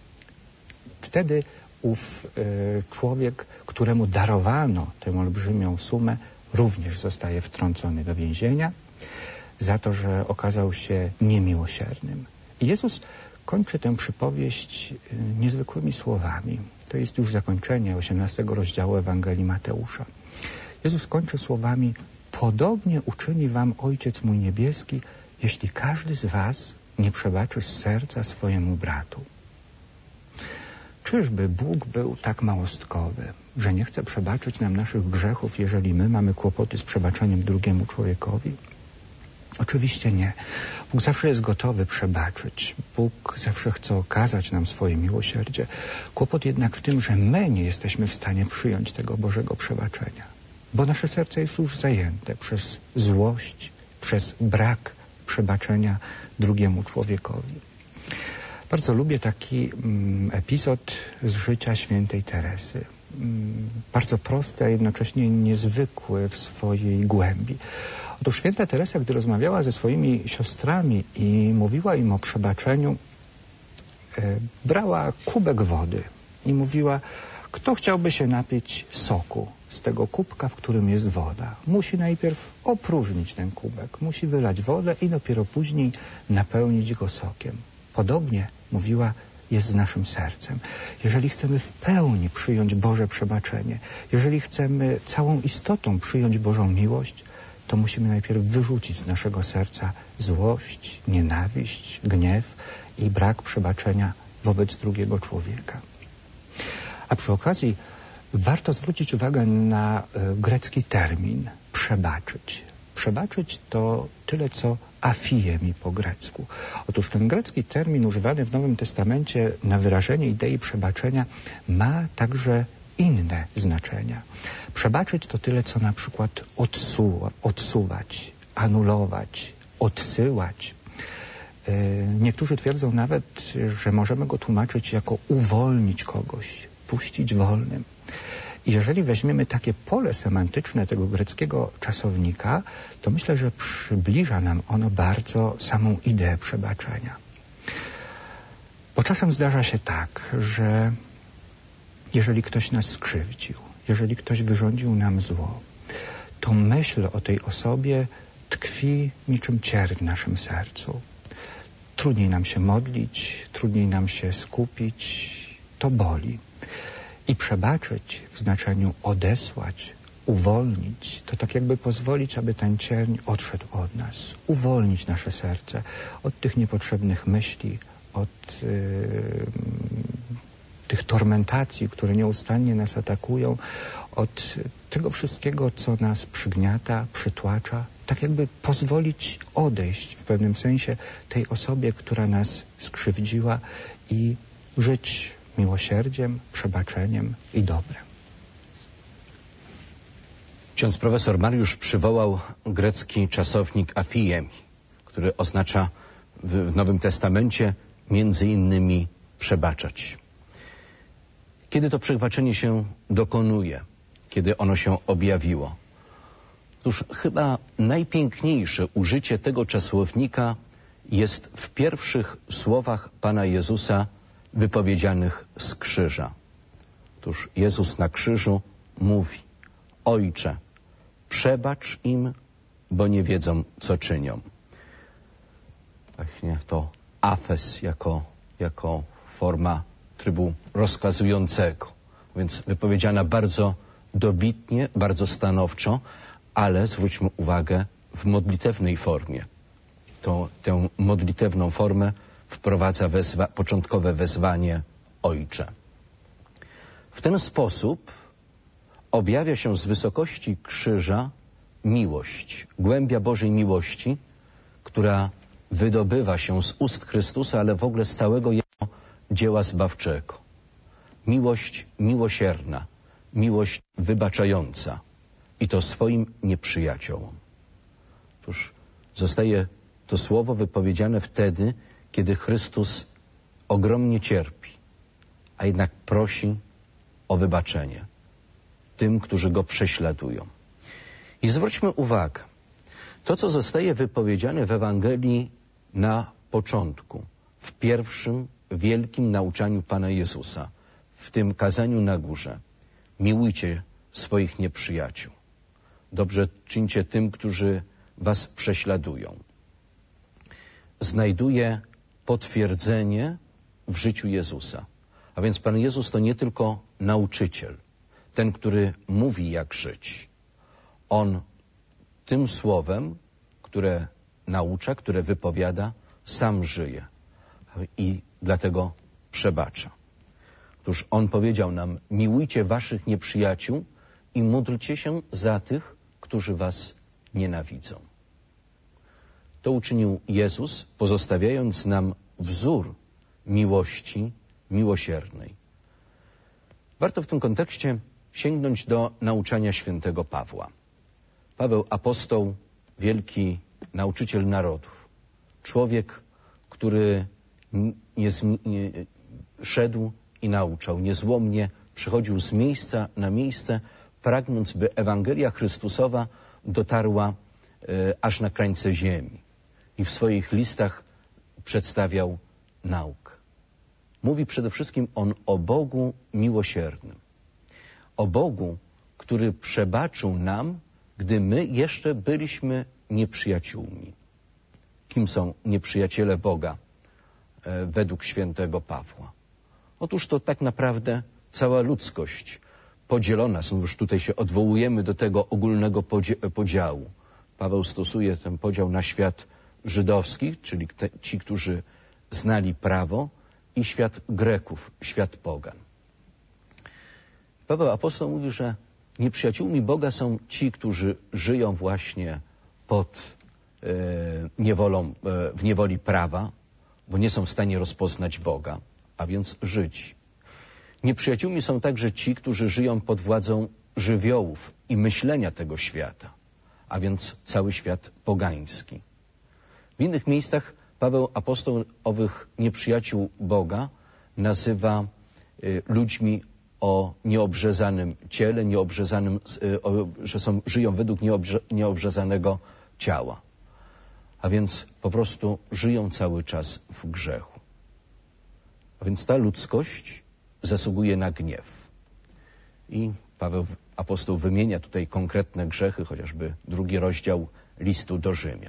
Wtedy ów y, człowiek, któremu darowano tę olbrzymią sumę, również zostaje wtrącony do więzienia za to, że okazał się niemiłosiernym. I Jezus kończy tę przypowieść y, niezwykłymi słowami. To jest już zakończenie osiemnastego rozdziału Ewangelii Mateusza. Jezus kończy słowami: podobnie uczyni wam Ojciec mój niebieski, jeśli każdy z was nie przebaczy z serca swojemu bratu. Czyżby Bóg był tak małostkowy, że nie chce przebaczyć nam naszych grzechów, jeżeli my mamy kłopoty z przebaczeniem drugiemu człowiekowi? Oczywiście nie. Bóg zawsze jest gotowy przebaczyć. Bóg zawsze chce okazać nam swoje miłosierdzie. Kłopot jednak w tym, że my nie jesteśmy w stanie przyjąć tego Bożego przebaczenia. Bo nasze serce jest już zajęte przez złość, przez brak przebaczenia drugiemu człowiekowi. Bardzo lubię taki mm, epizod z życia świętej Teresy. Mm, bardzo prosty, a jednocześnie niezwykły w swojej głębi. Otóż święta Teresa, gdy rozmawiała ze swoimi siostrami i mówiła im o przebaczeniu, e, brała kubek wody i mówiła: kto chciałby się napić soku z tego kubka, w którym jest woda, musi najpierw opróżnić ten kubek, musi wylać wodę i dopiero później napełnić go sokiem. Podobnie, mówiła, jest z naszym sercem. Jeżeli chcemy w pełni przyjąć Boże przebaczenie, jeżeli chcemy całą istotą przyjąć Bożą miłość, to musimy najpierw wyrzucić z naszego serca złość, nienawiść, gniew i brak przebaczenia wobec drugiego człowieka. A przy okazji warto zwrócić uwagę na y, grecki termin przebaczyć. Przebaczyć to tyle, co afiemi po grecku. Otóż ten grecki termin używany w Nowym Testamencie na wyrażenie idei przebaczenia ma także inne znaczenia. Przebaczyć to tyle, co na przykład odsu odsuwać, anulować, odsyłać. Yy, niektórzy twierdzą nawet, że możemy go tłumaczyć jako uwolnić kogoś, puścić wolnym. I jeżeli weźmiemy takie pole semantyczne tego greckiego czasownika, to myślę, że przybliża nam ono bardzo samą ideę przebaczenia. Bo czasem zdarza się tak, że jeżeli ktoś nas skrzywdził, jeżeli ktoś wyrządził nam zło, to myśl o tej osobie tkwi niczym cierń w naszym sercu. Trudniej nam się modlić, trudniej nam się skupić, to boli. I przebaczyć w znaczeniu odesłać, uwolnić, to tak jakby pozwolić, aby ten cierń odszedł od nas. Uwolnić nasze serce od tych niepotrzebnych myśli, od yy, tych tormentacji, które nieustannie nas atakują, od tego wszystkiego, co nas przygniata, przytłacza. Tak jakby pozwolić odejść w pewnym sensie tej osobie, która nas skrzywdziła i żyć miłosierdziem, przebaczeniem i dobrem. Ksiądz profesor Mariusz przywołał grecki czasownik afiemi, który oznacza w Nowym Testamencie między innymi przebaczać. Kiedy to przebaczenie się dokonuje? Kiedy ono się objawiło? Otóż chyba najpiękniejsze użycie tego czasownika jest w pierwszych słowach Pana Jezusa wypowiedzianych z krzyża. Otóż Jezus na krzyżu mówi: Ojcze, przebacz im, bo nie wiedzą, co czynią. Właśnie to afes jako, jako forma trybu rozkazującego. Więc wypowiedziana bardzo dobitnie, bardzo stanowczo, ale zwróćmy uwagę w modlitewnej formie. To, tę modlitewną formę wprowadza wezwa, początkowe wezwanie Ojcze. W ten sposób objawia się z wysokości krzyża miłość, głębia Bożej miłości, która wydobywa się z ust Chrystusa, ale w ogóle z całego Jego dzieła zbawczego. Miłość miłosierna, miłość wybaczająca i to swoim nieprzyjaciołom. Otóż zostaje to słowo wypowiedziane wtedy, kiedy Chrystus ogromnie cierpi, a jednak prosi o wybaczenie tym, którzy Go prześladują. I zwróćmy uwagę, to co zostaje wypowiedziane w Ewangelii na początku, w pierwszym wielkim nauczaniu Pana Jezusa, w tym kazaniu na górze. Miłujcie swoich nieprzyjaciół. Dobrze czyńcie tym, którzy was prześladują. Znajduje potwierdzenie w życiu Jezusa. A więc Pan Jezus to nie tylko nauczyciel, ten, który mówi, jak żyć. On tym słowem, które naucza, które wypowiada, sam żyje i dlatego przebacza. Otóż On powiedział nam: miłujcie waszych nieprzyjaciół i módlcie się za tych, którzy was nienawidzą. To uczynił Jezus, pozostawiając nam wzór miłości miłosiernej. Warto w tym kontekście sięgnąć do nauczania świętego Pawła. Paweł apostoł, wielki nauczyciel narodów. Człowiek, który nie, nie, szedł i nauczał, niezłomnie przechodził z miejsca na miejsce, pragnąc, by Ewangelia Chrystusowa dotarła e, aż na krańce ziemi. I w swoich listach przedstawiał naukę. Mówi przede wszystkim on o Bogu miłosiernym. O Bogu, który przebaczył nam, gdy my jeszcze byliśmy nieprzyjaciółmi. Kim są nieprzyjaciele Boga e, według świętego Pawła? Otóż to tak naprawdę cała ludzkość podzielona. Są już tutaj się odwołujemy do tego ogólnego podziału. Paweł stosuje ten podział na świat żydowski, czyli te, ci, którzy znali prawo, i świat Greków, świat pogan. Paweł apostoł mówi, że nieprzyjaciółmi Boga są ci, którzy żyją właśnie pod e, niewolą, e, w niewoli prawa, bo nie są w stanie rozpoznać Boga, a więc żyć. Nieprzyjaciółmi są także ci, którzy żyją pod władzą żywiołów i myślenia tego świata, a więc cały świat pogański. W innych miejscach Paweł apostoł owych nieprzyjaciół Boga nazywa y, ludźmi o nieobrzezanym ciele, nieobrzezanym, y, o, że są, żyją według nieobrze, nieobrzezanego ciała. A więc po prostu żyją cały czas w grzechu. A więc ta ludzkość zasługuje na gniew. I Paweł apostoł wymienia tutaj konkretne grzechy, chociażby drugi rozdział listu do Rzymian.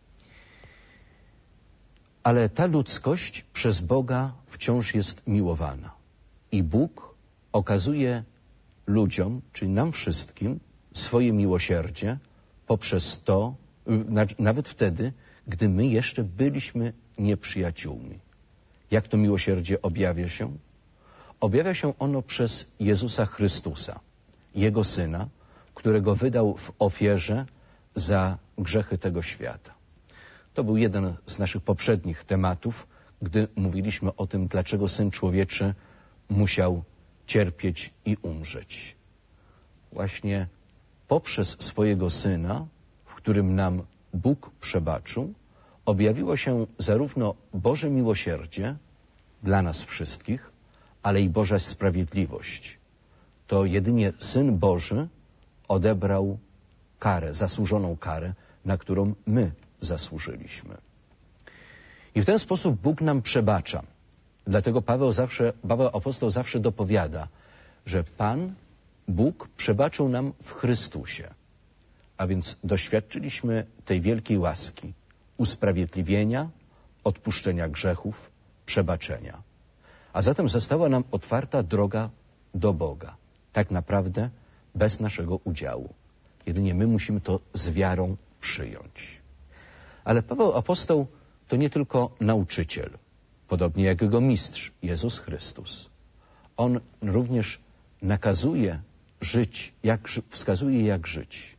Ale ta ludzkość przez Boga wciąż jest miłowana. I Bóg okazuje ludziom, czyli nam wszystkim, swoje miłosierdzie poprzez to, nawet wtedy, gdy my jeszcze byliśmy nieprzyjaciółmi. Jak to miłosierdzie objawia się? Objawia się ono przez Jezusa Chrystusa, Jego Syna, którego wydał w ofierze za grzechy tego świata. To był jeden z naszych poprzednich tematów, gdy mówiliśmy o tym, dlaczego Syn Człowieczy musiał cierpieć i umrzeć. Właśnie poprzez swojego Syna, w którym nam Bóg przebaczył, objawiło się zarówno Boże miłosierdzie dla nas wszystkich, ale i Boża sprawiedliwość. To jedynie Syn Boży odebrał karę, zasłużoną karę, na którą my zasłużyliśmy. I w ten sposób Bóg nam przebacza. Dlatego Paweł, zawsze, Paweł apostoł zawsze dopowiada, że Pan, Bóg przebaczył nam w Chrystusie. A więc doświadczyliśmy tej wielkiej łaski, usprawiedliwienia, odpuszczenia grzechów, przebaczenia. A zatem została nam otwarta droga do Boga. Tak naprawdę bez naszego udziału. Jedynie my musimy to z wiarą przyjąć. Ale Paweł apostoł to nie tylko nauczyciel, podobnie jak jego mistrz, Jezus Chrystus. On również nakazuje żyć, jak, wskazuje jak żyć.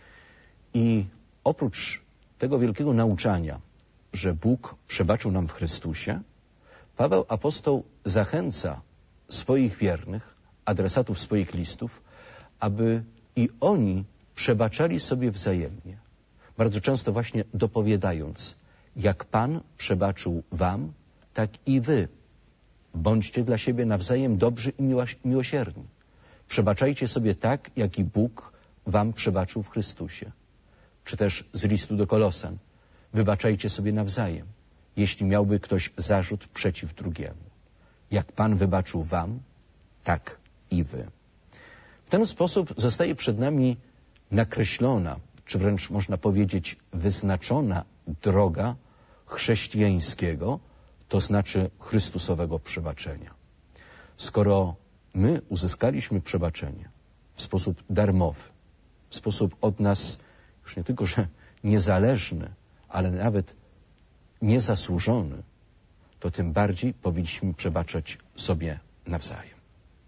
I oprócz tego wielkiego nauczania, że Bóg przebaczył nam w Chrystusie, Paweł apostoł zachęca swoich wiernych, adresatów swoich listów, aby i oni przebaczali sobie wzajemnie. Bardzo często właśnie dopowiadając, jak Pan przebaczył wam, tak i wy. Bądźcie dla siebie nawzajem dobrzy i miłosierni. Przebaczajcie sobie tak, jak i Bóg wam przebaczył w Chrystusie. Czy też z listu do Kolosan. Wybaczajcie sobie nawzajem, jeśli miałby ktoś zarzut przeciw drugiemu. Jak Pan wybaczył wam, tak i wy. W ten sposób zostaje przed nami nakreślona, czy wręcz można powiedzieć wyznaczona droga chrześcijańskiego, to znaczy Chrystusowego przebaczenia. Skoro my uzyskaliśmy przebaczenie w sposób darmowy, w sposób od nas już nie tylko, że niezależny, ale nawet niezasłużony, to tym bardziej powinniśmy przebaczać sobie nawzajem.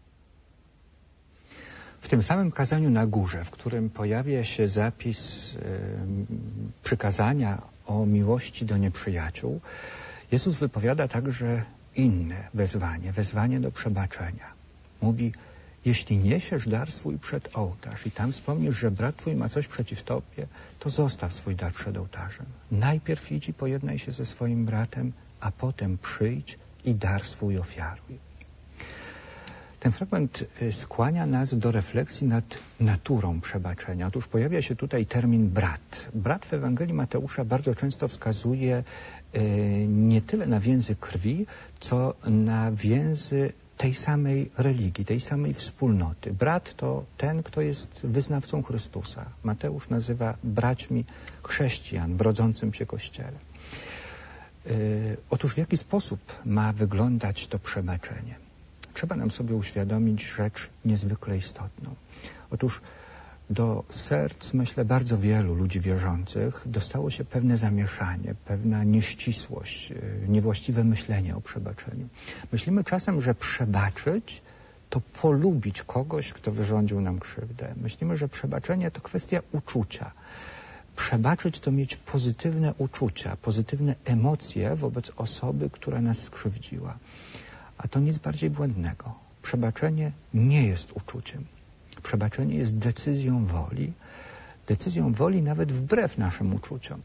W tym samym kazaniu na górze, w którym pojawia się zapis y, przykazania o miłości do nieprzyjaciół, Jezus wypowiada także inne wezwanie, wezwanie do przebaczenia. Mówi, jeśli niesiesz dar swój przed ołtarz i tam wspomnisz, że brat twój ma coś przeciw tobie, to zostaw swój dar przed ołtarzem. Najpierw idź i pojednaj się ze swoim bratem, a potem przyjdź i dar swój ofiaruj. Ten fragment skłania nas do refleksji nad naturą przebaczenia. Otóż pojawia się tutaj termin brat. Brat w Ewangelii Mateusza bardzo często wskazuje nie tyle na więzy krwi, co na więzy tej samej religii, tej samej wspólnoty. Brat to ten, kto jest wyznawcą Chrystusa. Mateusz nazywa braćmi chrześcijan w rodzącym się Kościele. Otóż w jaki sposób ma wyglądać to przebaczenie? Trzeba nam sobie uświadomić rzecz niezwykle istotną. Otóż do serc, myślę, bardzo wielu ludzi wierzących dostało się pewne zamieszanie, pewna nieścisłość, niewłaściwe myślenie o przebaczeniu. Myślimy czasem, że przebaczyć to polubić kogoś, kto wyrządził nam krzywdę. Myślimy, że przebaczenie to kwestia uczucia. Przebaczyć to mieć pozytywne uczucia, pozytywne emocje wobec osoby, która nas skrzywdziła. A to nic bardziej błędnego. Przebaczenie nie jest uczuciem. Przebaczenie jest decyzją woli, decyzją woli nawet wbrew naszym uczuciom.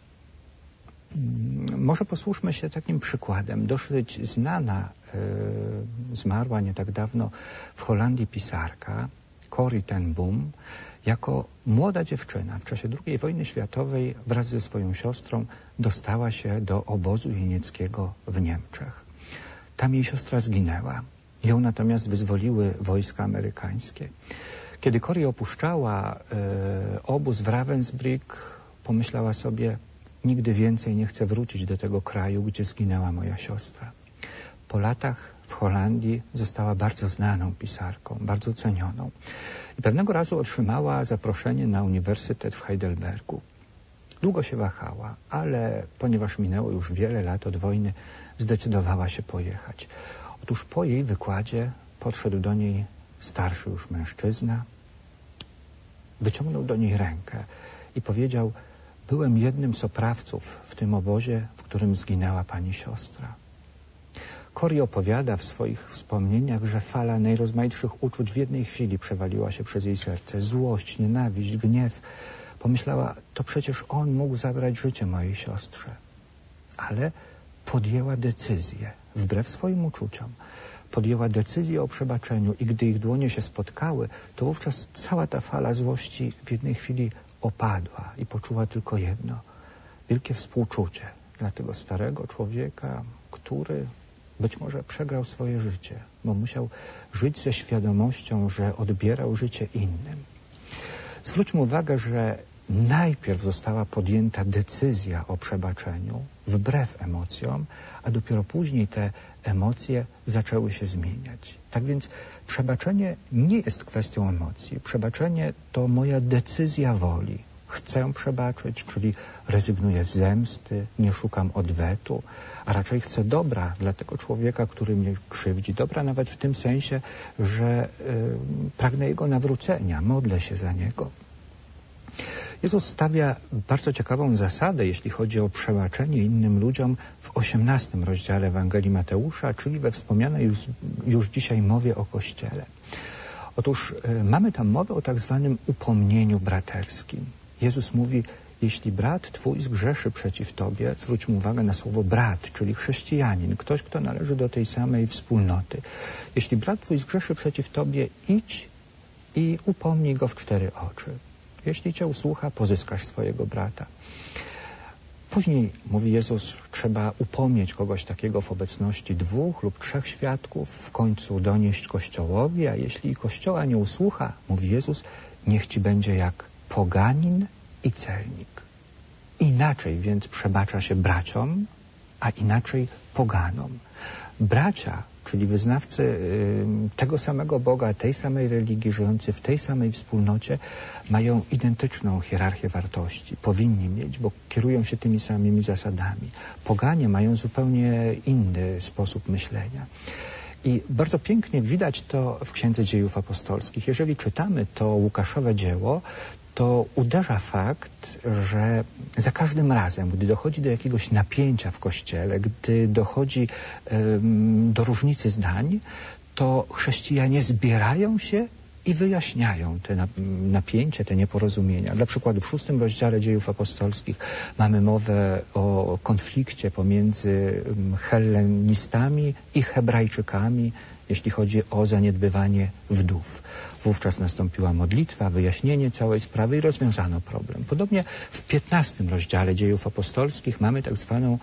Może posłuszmy się takim przykładem. Dosyć znana, yy, zmarła nie tak dawno w Holandii pisarka Corrie ten Boom, jako młoda dziewczyna w czasie drugiej wojny światowej wraz ze swoją siostrą dostała się do obozu jenieckiego w Niemczech. Tam jej siostra zginęła. Ją natomiast wyzwoliły wojska amerykańskie. Kiedy Corrie opuszczała e, obóz w Ravensbrück, pomyślała sobie, nigdy więcej nie chcę wrócić do tego kraju, gdzie zginęła moja siostra. Po latach w Holandii została bardzo znaną pisarką, bardzo cenioną. I pewnego razu otrzymała zaproszenie na Uniwersytet w Heidelbergu. Długo się wahała, ale ponieważ minęło już wiele lat od wojny, zdecydowała się pojechać. Otóż po jej wykładzie podszedł do niej starszy już mężczyzna, wyciągnął do niej rękę i powiedział, byłem jednym z oprawców w tym obozie, w którym zginęła pani siostra. Corrie opowiada w swoich wspomnieniach, że fala najrozmaitszych uczuć w jednej chwili przewaliła się przez jej serce. Złość, nienawiść, gniew. Pomyślała, to przecież on mógł zabrać życie mojej siostrze. Ale podjęła decyzję, wbrew swoim uczuciom. Podjęła decyzję o przebaczeniu i gdy ich dłonie się spotkały, to wówczas cała ta fala złości w jednej chwili opadła i poczuła tylko jedno. Wielkie współczucie dla tego starego człowieka, który być może przegrał swoje życie, bo musiał żyć ze świadomością, że odbierał życie innym. Zwróćmy uwagę, że najpierw została podjęta decyzja o przebaczeniu wbrew emocjom, a dopiero później te emocje zaczęły się zmieniać. Tak więc przebaczenie nie jest kwestią emocji. Przebaczenie to moja decyzja woli. Chcę przebaczyć, czyli rezygnuję z zemsty, nie szukam odwetu, a raczej chcę dobra dla tego człowieka, który mnie krzywdzi. Dobra nawet w tym sensie, że y, pragnę jego nawrócenia, modlę się za niego. Jezus stawia bardzo ciekawą zasadę, jeśli chodzi o przebaczenie innym ludziom w osiemnastym rozdziale Ewangelii Mateusza, czyli we wspomnianej już, już dzisiaj mowie o Kościele. Otóż y, mamy tam mowę o tak zwanym upomnieniu braterskim. Jezus mówi, jeśli brat twój zgrzeszy przeciw tobie, zwróćmy uwagę na słowo brat, czyli chrześcijanin, ktoś, kto należy do tej samej wspólnoty. Jeśli brat twój zgrzeszy przeciw tobie, idź i upomnij go w cztery oczy. Jeśli cię usłucha, pozyskasz swojego brata. Później, mówi Jezus, trzeba upomnieć kogoś takiego w obecności dwóch lub trzech świadków, w końcu donieść Kościołowi, a jeśli Kościoła nie usłucha, mówi Jezus, niech ci będzie jak poganin i celnik. Inaczej więc przebacza się braciom, a inaczej poganom. Bracia, czyli wyznawcy y, tego samego Boga, tej samej religii, żyjący w tej samej wspólnocie, mają identyczną hierarchię wartości. Powinni mieć, bo kierują się tymi samymi zasadami. Poganie mają zupełnie inny sposób myślenia. I bardzo pięknie widać to w Księdze Dziejów Apostolskich. Jeżeli czytamy to Łukaszowe dzieło, to uderza fakt, że za każdym razem, gdy dochodzi do jakiegoś napięcia w Kościele, gdy dochodzi um, do różnicy zdań, to chrześcijanie zbierają się i wyjaśniają te napięcie, te nieporozumienia. Dla przykładu w szóstym rozdziale Dziejów Apostolskich mamy mowę o konflikcie pomiędzy hellenistami i Hebrajczykami, jeśli chodzi o zaniedbywanie wdów. Wówczas nastąpiła modlitwa, wyjaśnienie całej sprawy i rozwiązano problem. Podobnie w piętnastym rozdziale Dziejów Apostolskich mamy tak zwaną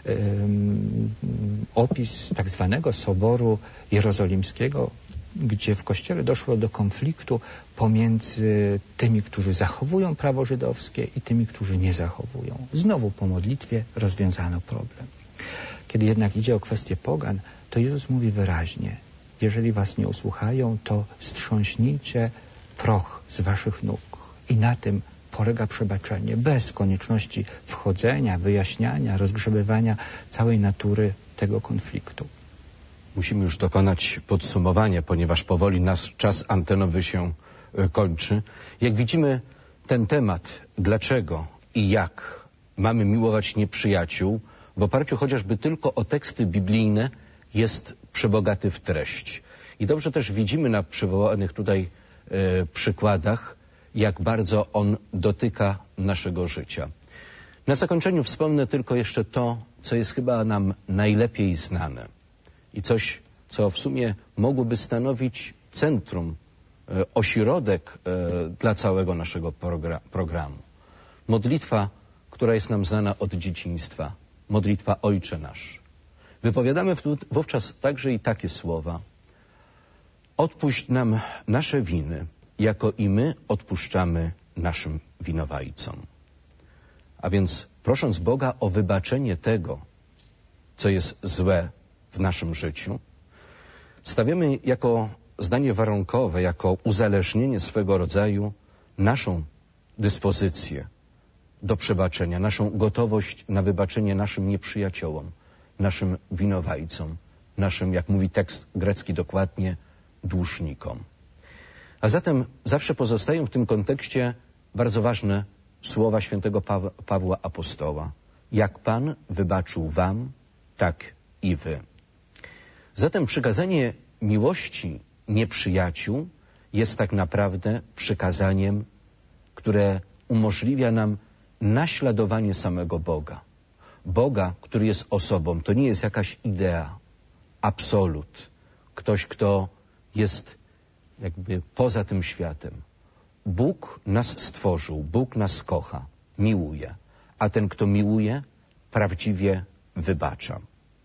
um, opis tak zwanego Soboru Jerozolimskiego, gdzie w Kościele doszło do konfliktu pomiędzy tymi, którzy zachowują prawo żydowskie i tymi, którzy nie zachowują. Znowu po modlitwie rozwiązano problem. Kiedy jednak idzie o kwestię pogan, to Jezus mówi wyraźnie: jeżeli was nie usłuchają, to strząśnijcie proch z waszych nóg. I na tym polega przebaczenie, bez konieczności wchodzenia, wyjaśniania, rozgrzebywania całej natury tego konfliktu. Musimy już dokonać podsumowania, ponieważ powoli nasz czas antenowy się kończy. Jak widzimy, ten temat, dlaczego i jak mamy miłować nieprzyjaciół, w oparciu chociażby tylko o teksty biblijne, jest przebogaty w treść. I dobrze też widzimy na przywołanych tutaj e, przykładach, jak bardzo on dotyka naszego życia. Na zakończeniu wspomnę tylko jeszcze to, co jest chyba nam najlepiej znane i coś, co w sumie mogłoby stanowić centrum, e, ośrodek e, dla całego naszego progra programu. Modlitwa, która jest nam znana od dzieciństwa. Modlitwa Ojcze Nasz. Wypowiadamy wówczas także i takie słowa: odpuść nam nasze winy, jako i my odpuszczamy naszym winowajcom. A więc prosząc Boga o wybaczenie tego, co jest złe w naszym życiu, stawiamy jako zdanie warunkowe, jako uzależnienie swego rodzaju naszą dyspozycję do przebaczenia, naszą gotowość na wybaczenie naszym nieprzyjaciołom, naszym winowajcom, naszym, jak mówi tekst grecki dokładnie, dłużnikom. A zatem zawsze pozostają w tym kontekście bardzo ważne słowa świętego Paw- Pawła Apostoła. Jak Pan wybaczył wam, tak i wy. Zatem przykazanie miłości nieprzyjaciół jest tak naprawdę przykazaniem, które umożliwia nam naśladowanie samego Boga. Boga, który jest osobą, to nie jest jakaś idea, absolut, ktoś, kto jest jakby poza tym światem. Bóg nas stworzył, Bóg nas kocha, miłuje, a ten, kto miłuje, prawdziwie wybacza.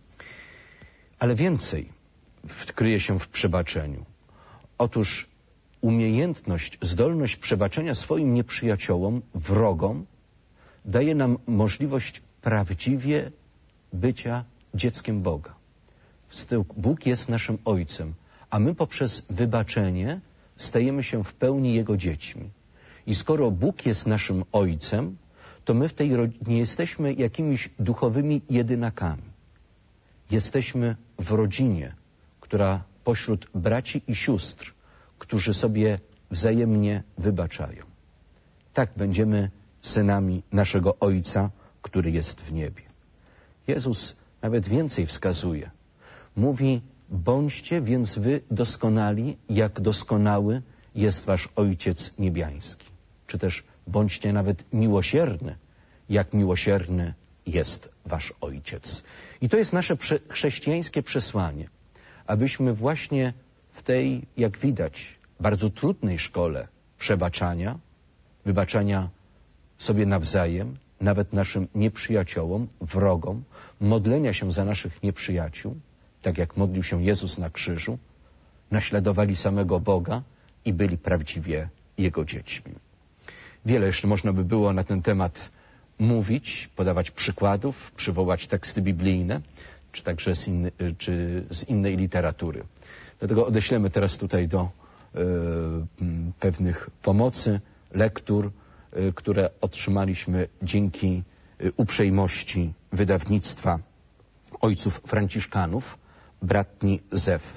Ale więcej kryje się w przebaczeniu. Otóż umiejętność, zdolność przebaczenia swoim nieprzyjaciołom, wrogom, daje nam możliwość prawdziwie bycia dzieckiem Boga. Bóg jest naszym Ojcem, a my poprzez wybaczenie stajemy się w pełni Jego dziećmi. I skoro Bóg jest naszym Ojcem, to my w tej nie jesteśmy jakimiś duchowymi jedynakami. Jesteśmy w rodzinie, która pośród braci i sióstr, którzy sobie wzajemnie wybaczają. Tak będziemy synami naszego Ojca, który jest w niebie. Jezus nawet więcej wskazuje. Mówi: bądźcie więc wy doskonali, jak doskonały jest wasz Ojciec niebiański. Czy też bądźcie nawet miłosierny, jak miłosierny jest wasz Ojciec. I to jest nasze prze- chrześcijańskie przesłanie, abyśmy właśnie w tej, jak widać, bardzo trudnej szkole przebaczania, wybaczania sobie nawzajem, nawet naszym nieprzyjaciołom, wrogom, modlenia się za naszych nieprzyjaciół, tak jak modlił się Jezus na krzyżu, naśladowali samego Boga i byli prawdziwie Jego dziećmi. Wiele jeszcze można by było na ten temat mówić, podawać przykładów, przywołać teksty biblijne, czy także z, inny, czy z innej literatury. Dlatego odeślemy teraz tutaj do y, pewnych pomocy, lektur, y, które otrzymaliśmy dzięki y, uprzejmości wydawnictwa ojców franciszkanów, bratni Zew.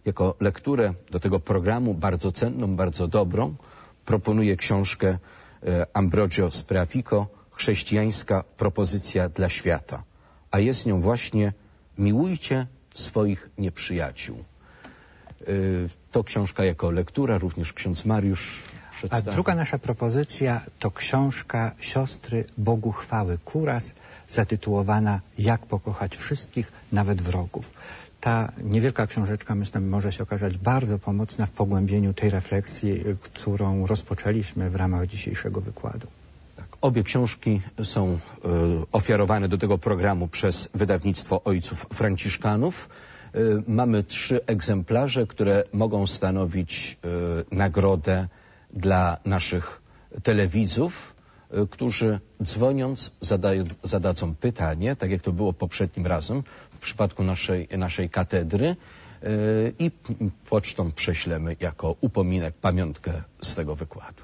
jako lekturę do tego programu bardzo cenną, bardzo dobrą proponuję książkę Ambrogio Spreafico Chrześcijańska propozycja dla świata. A jest nią właśnie Miłujcie swoich nieprzyjaciół. To książka jako lektura, również ksiądz Mariusz przedstawi. A druga nasza propozycja to książka siostry Bogu chwały Kuras, zatytułowana Jak pokochać wszystkich, nawet wrogów. Ta niewielka książeczka, myślę, może się okazać bardzo pomocna w pogłębieniu tej refleksji, którą rozpoczęliśmy w ramach dzisiejszego wykładu. Tak, obie książki są y, ofiarowane do tego programu przez wydawnictwo Ojców Franciszkanów. Y, mamy trzy egzemplarze, które mogą stanowić y, nagrodę dla naszych telewidzów, y, którzy dzwoniąc zadają, zadadzą pytanie, tak jak to było poprzednim razem, w przypadku naszej, naszej katedry yy, i pocztą prześlemy jako upominek, pamiątkę z tego wykładu.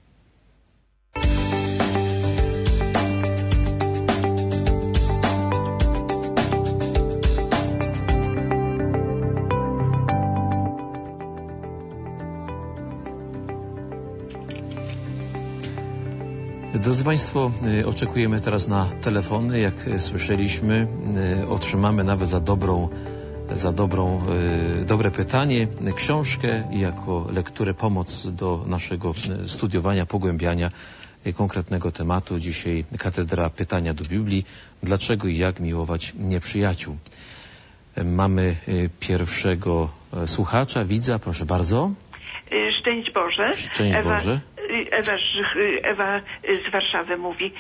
Drodzy Państwo, oczekujemy teraz na telefony. Jak słyszeliśmy, otrzymamy nawet za dobrą, za dobrą, dobre pytanie książkę i jako lekturę pomoc do naszego studiowania, pogłębiania konkretnego tematu. Dzisiaj Katedra Pytania do Biblii. Dlaczego i jak miłować nieprzyjaciół? Mamy pierwszego słuchacza, widza. Proszę bardzo. Szczęść Boże. Szczęść Ewa, Boże. Ewa, Ewa z Warszawy mówi.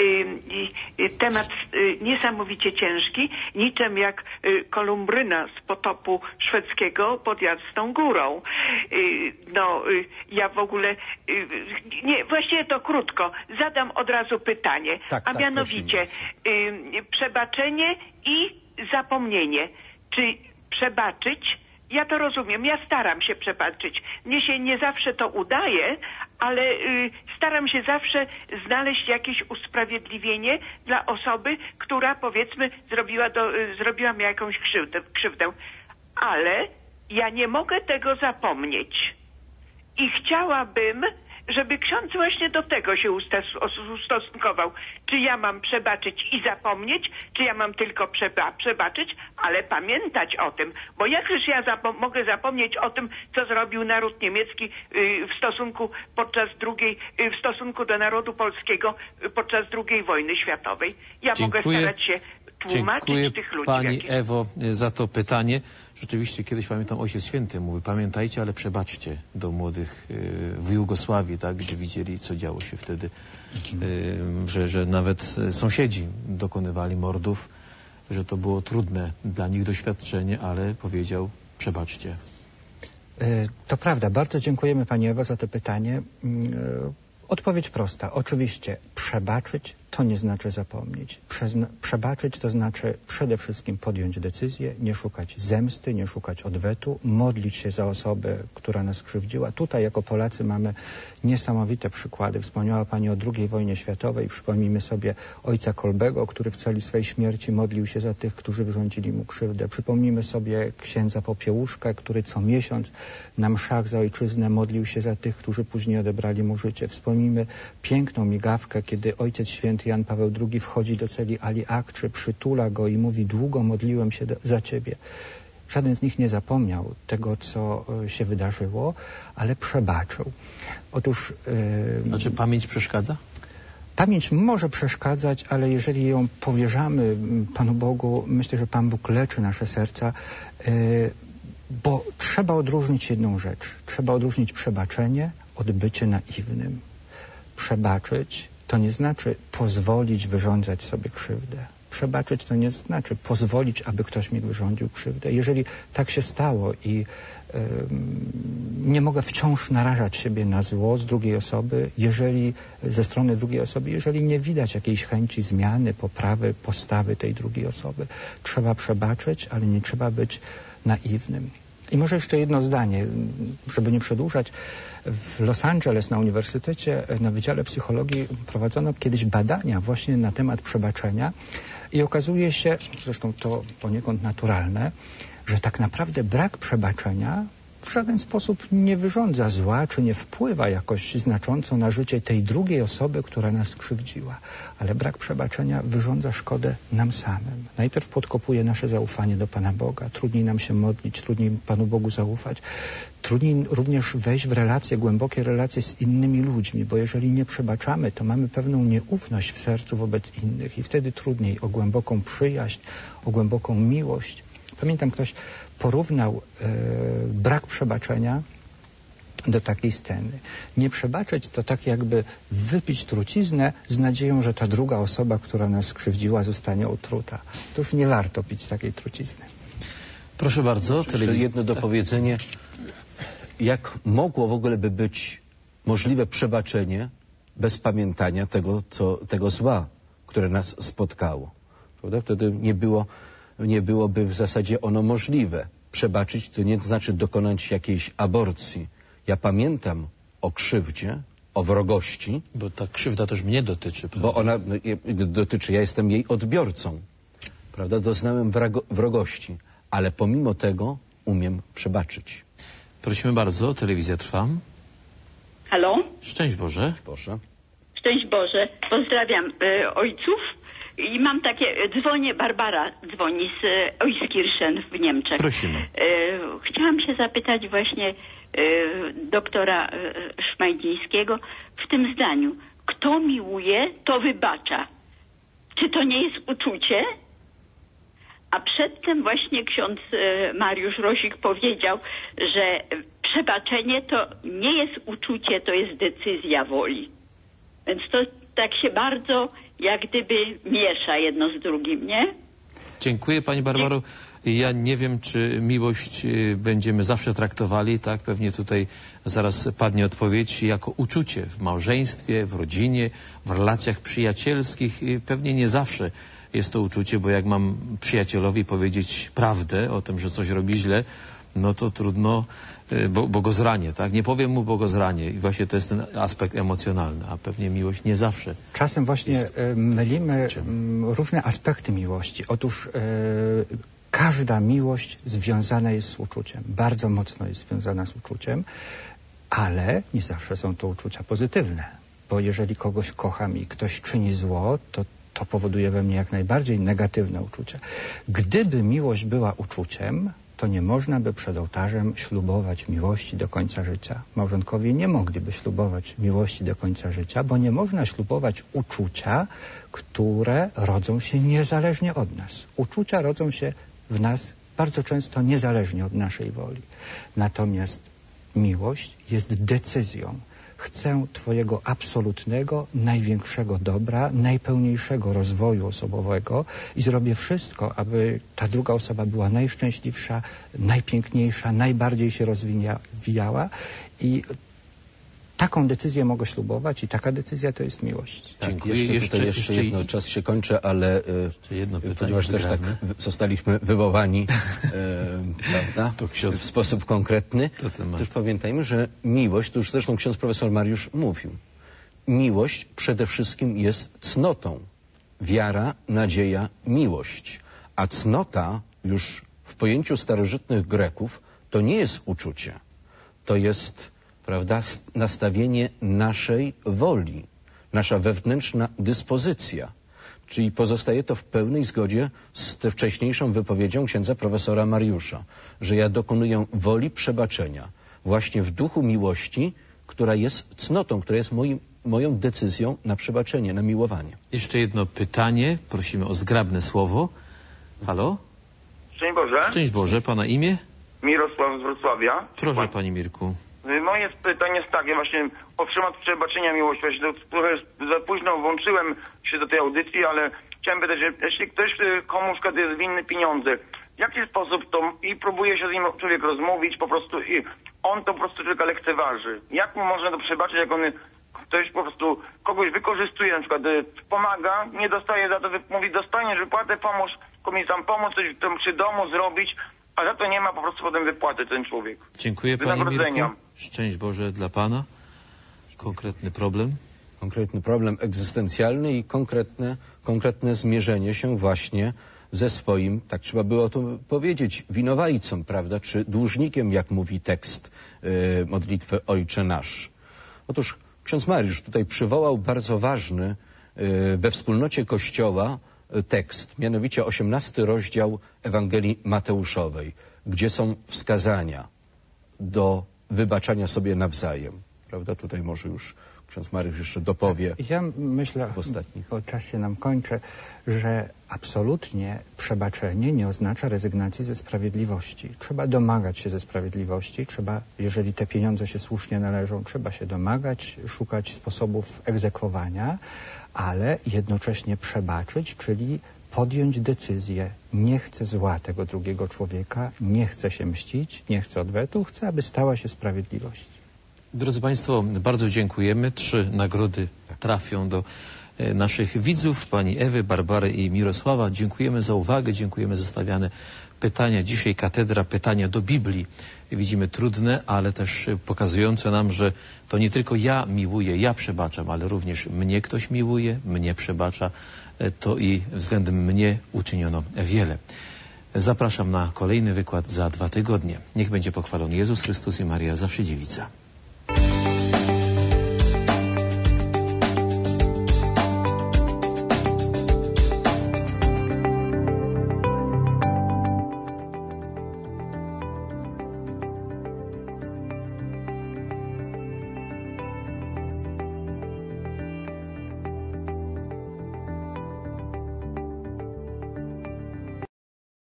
Temat niesamowicie ciężki, niczym jak Kolumbryna z potopu szwedzkiego pod Jasną Górą. No, ja w ogóle... Nie, właściwie to krótko. Zadam od razu pytanie. Tak, a tak, mianowicie prosimy. przebaczenie i zapomnienie. Czy przebaczyć... Ja to rozumiem, ja staram się przebaczyć. Mnie się nie zawsze to udaje, ale y, staram się zawsze znaleźć jakieś usprawiedliwienie dla osoby, która powiedzmy zrobiła, do, y, zrobiła mi jakąś krzywdę, krzywdę. Ale ja nie mogę tego zapomnieć. I chciałabym, żeby ksiądz właśnie do tego się ustosunkował. Czy ja mam przebaczyć i zapomnieć, czy ja mam tylko przeba przebaczyć, ale pamiętać o tym. Bo jakżeż ja zapo mogę zapomnieć o tym, co zrobił naród niemiecki yy, w stosunku podczas drugiej, yy, w stosunku do narodu polskiego yy, podczas drugiej wojny światowej. Ja Dziękuję. mogę starać się tłumaczyć Dziękuję tych ludzi. Pani jakie... Ewo za to pytanie. Rzeczywiście kiedyś pamiętam Ojciec Święty mówi, pamiętajcie, ale przebaczcie do młodych w Jugosławii, tak, gdzie widzieli, co działo się wtedy, że, że nawet sąsiedzi dokonywali mordów, że to było trudne dla nich doświadczenie, ale powiedział, przebaczcie. To prawda. Bardzo dziękujemy Pani Ewo za to pytanie. Odpowiedź prosta. Oczywiście przebaczyć to nie znaczy zapomnieć. Przezna przebaczyć to znaczy przede wszystkim podjąć decyzję, nie szukać zemsty, nie szukać odwetu, modlić się za osobę, która nas krzywdziła. Tutaj jako Polacy mamy niesamowite przykłady. Wspomniała Pani o drugiej wojnie światowej. Przypomnijmy sobie ojca Kolbego, który w celi swej śmierci modlił się za tych, którzy wyrządzili mu krzywdę. Przypomnijmy sobie księdza Popiełuszkę, który co miesiąc na mszach za ojczyznę modlił się za tych, którzy później odebrali mu życie. Wspomnijmy piękną migawkę, kiedy Ojciec Święty Jan Paweł drugi wchodzi do celi Ali Akczy, przytula go i mówi: długo modliłem się do, za ciebie. Żaden z nich nie zapomniał tego, co się wydarzyło, ale przebaczył. Otóż... Yy, znaczy pamięć przeszkadza? Pamięć może przeszkadzać, ale jeżeli ją powierzamy Panu Bogu, myślę, że Pan Bóg leczy nasze serca, yy, bo trzeba odróżnić jedną rzecz. Trzeba odróżnić przebaczenie od bycia naiwnym. Przebaczyć to nie znaczy pozwolić wyrządzać sobie krzywdę. Przebaczyć to nie znaczy pozwolić, aby ktoś mi wyrządził krzywdę. Jeżeli tak się stało i y, nie mogę wciąż narażać siebie na zło z drugiej osoby, jeżeli ze strony drugiej osoby, jeżeli nie widać jakiejś chęci zmiany, poprawy, postawy tej drugiej osoby, trzeba przebaczyć, ale nie trzeba być naiwnym. I może jeszcze jedno zdanie, żeby nie przedłużać. W Los Angeles na uniwersytecie, na Wydziale Psychologii prowadzono kiedyś badania właśnie na temat przebaczenia i okazuje się, zresztą to poniekąd naturalne, że tak naprawdę brak przebaczenia w żaden sposób nie wyrządza zła, czy nie wpływa jakoś znacząco na życie tej drugiej osoby, która nas skrzywdziła. Ale brak przebaczenia wyrządza szkodę nam samym. Najpierw podkopuje nasze zaufanie do Pana Boga. Trudniej nam się modlić, trudniej Panu Bogu zaufać. Trudniej również wejść w relacje, głębokie relacje z innymi ludźmi, bo jeżeli nie przebaczamy, to mamy pewną nieufność w sercu wobec innych i wtedy trudniej o głęboką przyjaźń, o głęboką miłość. Pamiętam, ktoś porównał e, brak przebaczenia do takiej sceny. Nie przebaczyć to tak jakby wypić truciznę z nadzieją, że ta druga osoba, która nas skrzywdziła, zostanie otruta. To już nie warto pić takiej trucizny. Proszę bardzo. Telewizja. Jedno dopowiedzenie. Jak mogło w ogóle by być możliwe przebaczenie bez pamiętania tego, co, tego zła, które nas spotkało? Prawda? Wtedy nie było nie byłoby w zasadzie ono możliwe. Przebaczyć to nie znaczy dokonać jakiejś aborcji. Ja pamiętam o krzywdzie, o wrogości. Bo ta krzywda też mnie dotyczy. Prawda? Bo ona no, dotyczy, ja jestem jej odbiorcą. Prawda? Doznałem wrago, wrogości, ale pomimo tego umiem przebaczyć. Prosimy bardzo, telewizja trwa. Halo? Szczęść Boże. Boże. Szczęść Boże. Pozdrawiam y, ojców. I mam takie, dzwonię, Barbara dzwoni z Euskirchen w Niemczech. Prosimy. E, chciałam się zapytać właśnie e, doktora e, Szmajdzińskiego w tym zdaniu. Kto miłuje, to wybacza. Czy to nie jest uczucie? A przedtem właśnie ksiądz e, Mariusz Rosik powiedział, że przebaczenie to nie jest uczucie, to jest decyzja woli. Więc to tak się bardzo jak gdyby miesza jedno z drugim, nie? Dziękuję Pani Barbaro. Ja nie wiem, czy miłość będziemy zawsze traktowali, tak? Pewnie tutaj zaraz padnie odpowiedź, jako uczucie w małżeństwie, w rodzinie, w relacjach przyjacielskich. Pewnie nie zawsze jest to uczucie, bo jak mam przyjacielowi powiedzieć prawdę o tym, że coś robi źle, no to trudno, bo, bo go zranię, tak? Nie powiem mu, bo go zranię. I właśnie to jest ten aspekt emocjonalny, a pewnie miłość nie zawsze. Czasem właśnie jest... mylimy różne aspekty miłości. Otóż e, każda miłość związana jest z uczuciem. Bardzo mocno jest związana z uczuciem, ale nie zawsze są to uczucia pozytywne. Bo jeżeli kogoś kocham i ktoś czyni zło, to to powoduje we mnie jak najbardziej negatywne uczucia. Gdyby miłość była uczuciem, to nie można by przed ołtarzem ślubować miłości do końca życia. Małżonkowie nie mogliby ślubować miłości do końca życia, bo nie można ślubować uczucia, które rodzą się niezależnie od nas. Uczucia rodzą się w nas bardzo często niezależnie od naszej woli. Natomiast miłość jest decyzją. Chcę Twojego absolutnego, największego dobra, najpełniejszego rozwoju osobowego i zrobię wszystko, aby ta druga osoba była najszczęśliwsza, najpiękniejsza, najbardziej się rozwijała i taką decyzję mogę ślubować i taka decyzja to jest miłość. Tak, Dziękuję. jeszcze, jeszcze, jeszcze, jeszcze jedno, i... czas się kończy, ale jedno pytanie, ponieważ też tak zostaliśmy wywołani e, prawda, to ksiądz... w sposób konkretny, to też pamiętajmy, że miłość, to już zresztą ksiądz profesor Mariusz mówił, miłość przede wszystkim jest cnotą. Wiara, nadzieja, miłość. A cnota już w pojęciu starożytnych Greków to nie jest uczucie, to jest, prawda, nastawienie naszej woli, nasza wewnętrzna dyspozycja. Czyli pozostaje to w pełnej zgodzie z tę wcześniejszą wypowiedzią księdza profesora Mariusza, że ja dokonuję woli przebaczenia właśnie w duchu miłości, która jest cnotą, która jest moim, moją decyzją na przebaczenie, na miłowanie. Jeszcze jedno pytanie, prosimy o zgrabne słowo. Halo? Szczęść Boże. Szczęść Boże, Pana imię? Mirosław z Wrocławia. Proszę Panie Mirku. Moje pytanie jest takie, właśnie otrzymać przebaczenia miłości. Właśnie trochę za późno włączyłem się do tej audycji, ale chciałem pytać, że jeśli ktoś komuś jest winny pieniądze, w jaki sposób to i próbuje się z nim człowiek rozmówić po prostu i on to po prostu człowieka lekceważy. Jak mu można to przebaczyć, jak on ktoś po prostu kogoś wykorzystuje, na przykład pomaga, nie dostaje za to, mówi dostaniesz wypłatę, pomóż komuś tam pomóc, coś przy domu zrobić, a za to nie ma po prostu potem wypłaty ten człowiek. Dziękuję Panie Mirku. Szczęść Boże dla Pana. Konkretny problem. Konkretny problem egzystencjalny i konkretne, konkretne zmierzenie się właśnie ze swoim, tak trzeba było to powiedzieć, winowajcą, prawda, czy dłużnikiem, jak mówi tekst y, modlitwy Ojcze Nasz. Otóż ksiądz Mariusz tutaj przywołał bardzo ważny y, we wspólnocie Kościoła y, tekst, mianowicie osiemnasty rozdział Ewangelii Mateuszowej, gdzie są wskazania do wybaczania sobie nawzajem. Prawda? Tutaj może już ksiądz Mariusz jeszcze dopowie. Ja myślę, w ostatnich. bo czas się nam kończy, że absolutnie przebaczenie nie oznacza rezygnacji ze sprawiedliwości. Trzeba domagać się ze sprawiedliwości, trzeba, jeżeli te pieniądze się słusznie należą, trzeba się domagać, szukać sposobów egzekwowania, ale jednocześnie przebaczyć, czyli podjąć decyzję. Nie chcę zła tego drugiego człowieka, nie chcę się mścić, nie chcę odwetu, chcę, aby stała się sprawiedliwość. Drodzy Państwo, bardzo dziękujemy. Trzy nagrody trafią do naszych widzów, pani Ewy, Barbary i Mirosława. Dziękujemy za uwagę, dziękujemy za stawiane pytania. Dzisiaj katedra pytania do Biblii. Widzimy trudne, ale też pokazujące nam, że to nie tylko ja miłuję, ja przebaczam, ale również mnie ktoś miłuje, mnie przebacza. To i względem mnie uczyniono wiele. Zapraszam na kolejny wykład za dwa tygodnie. Niech będzie pochwalony Jezus Chrystus i Maria Zawsze Dziewica.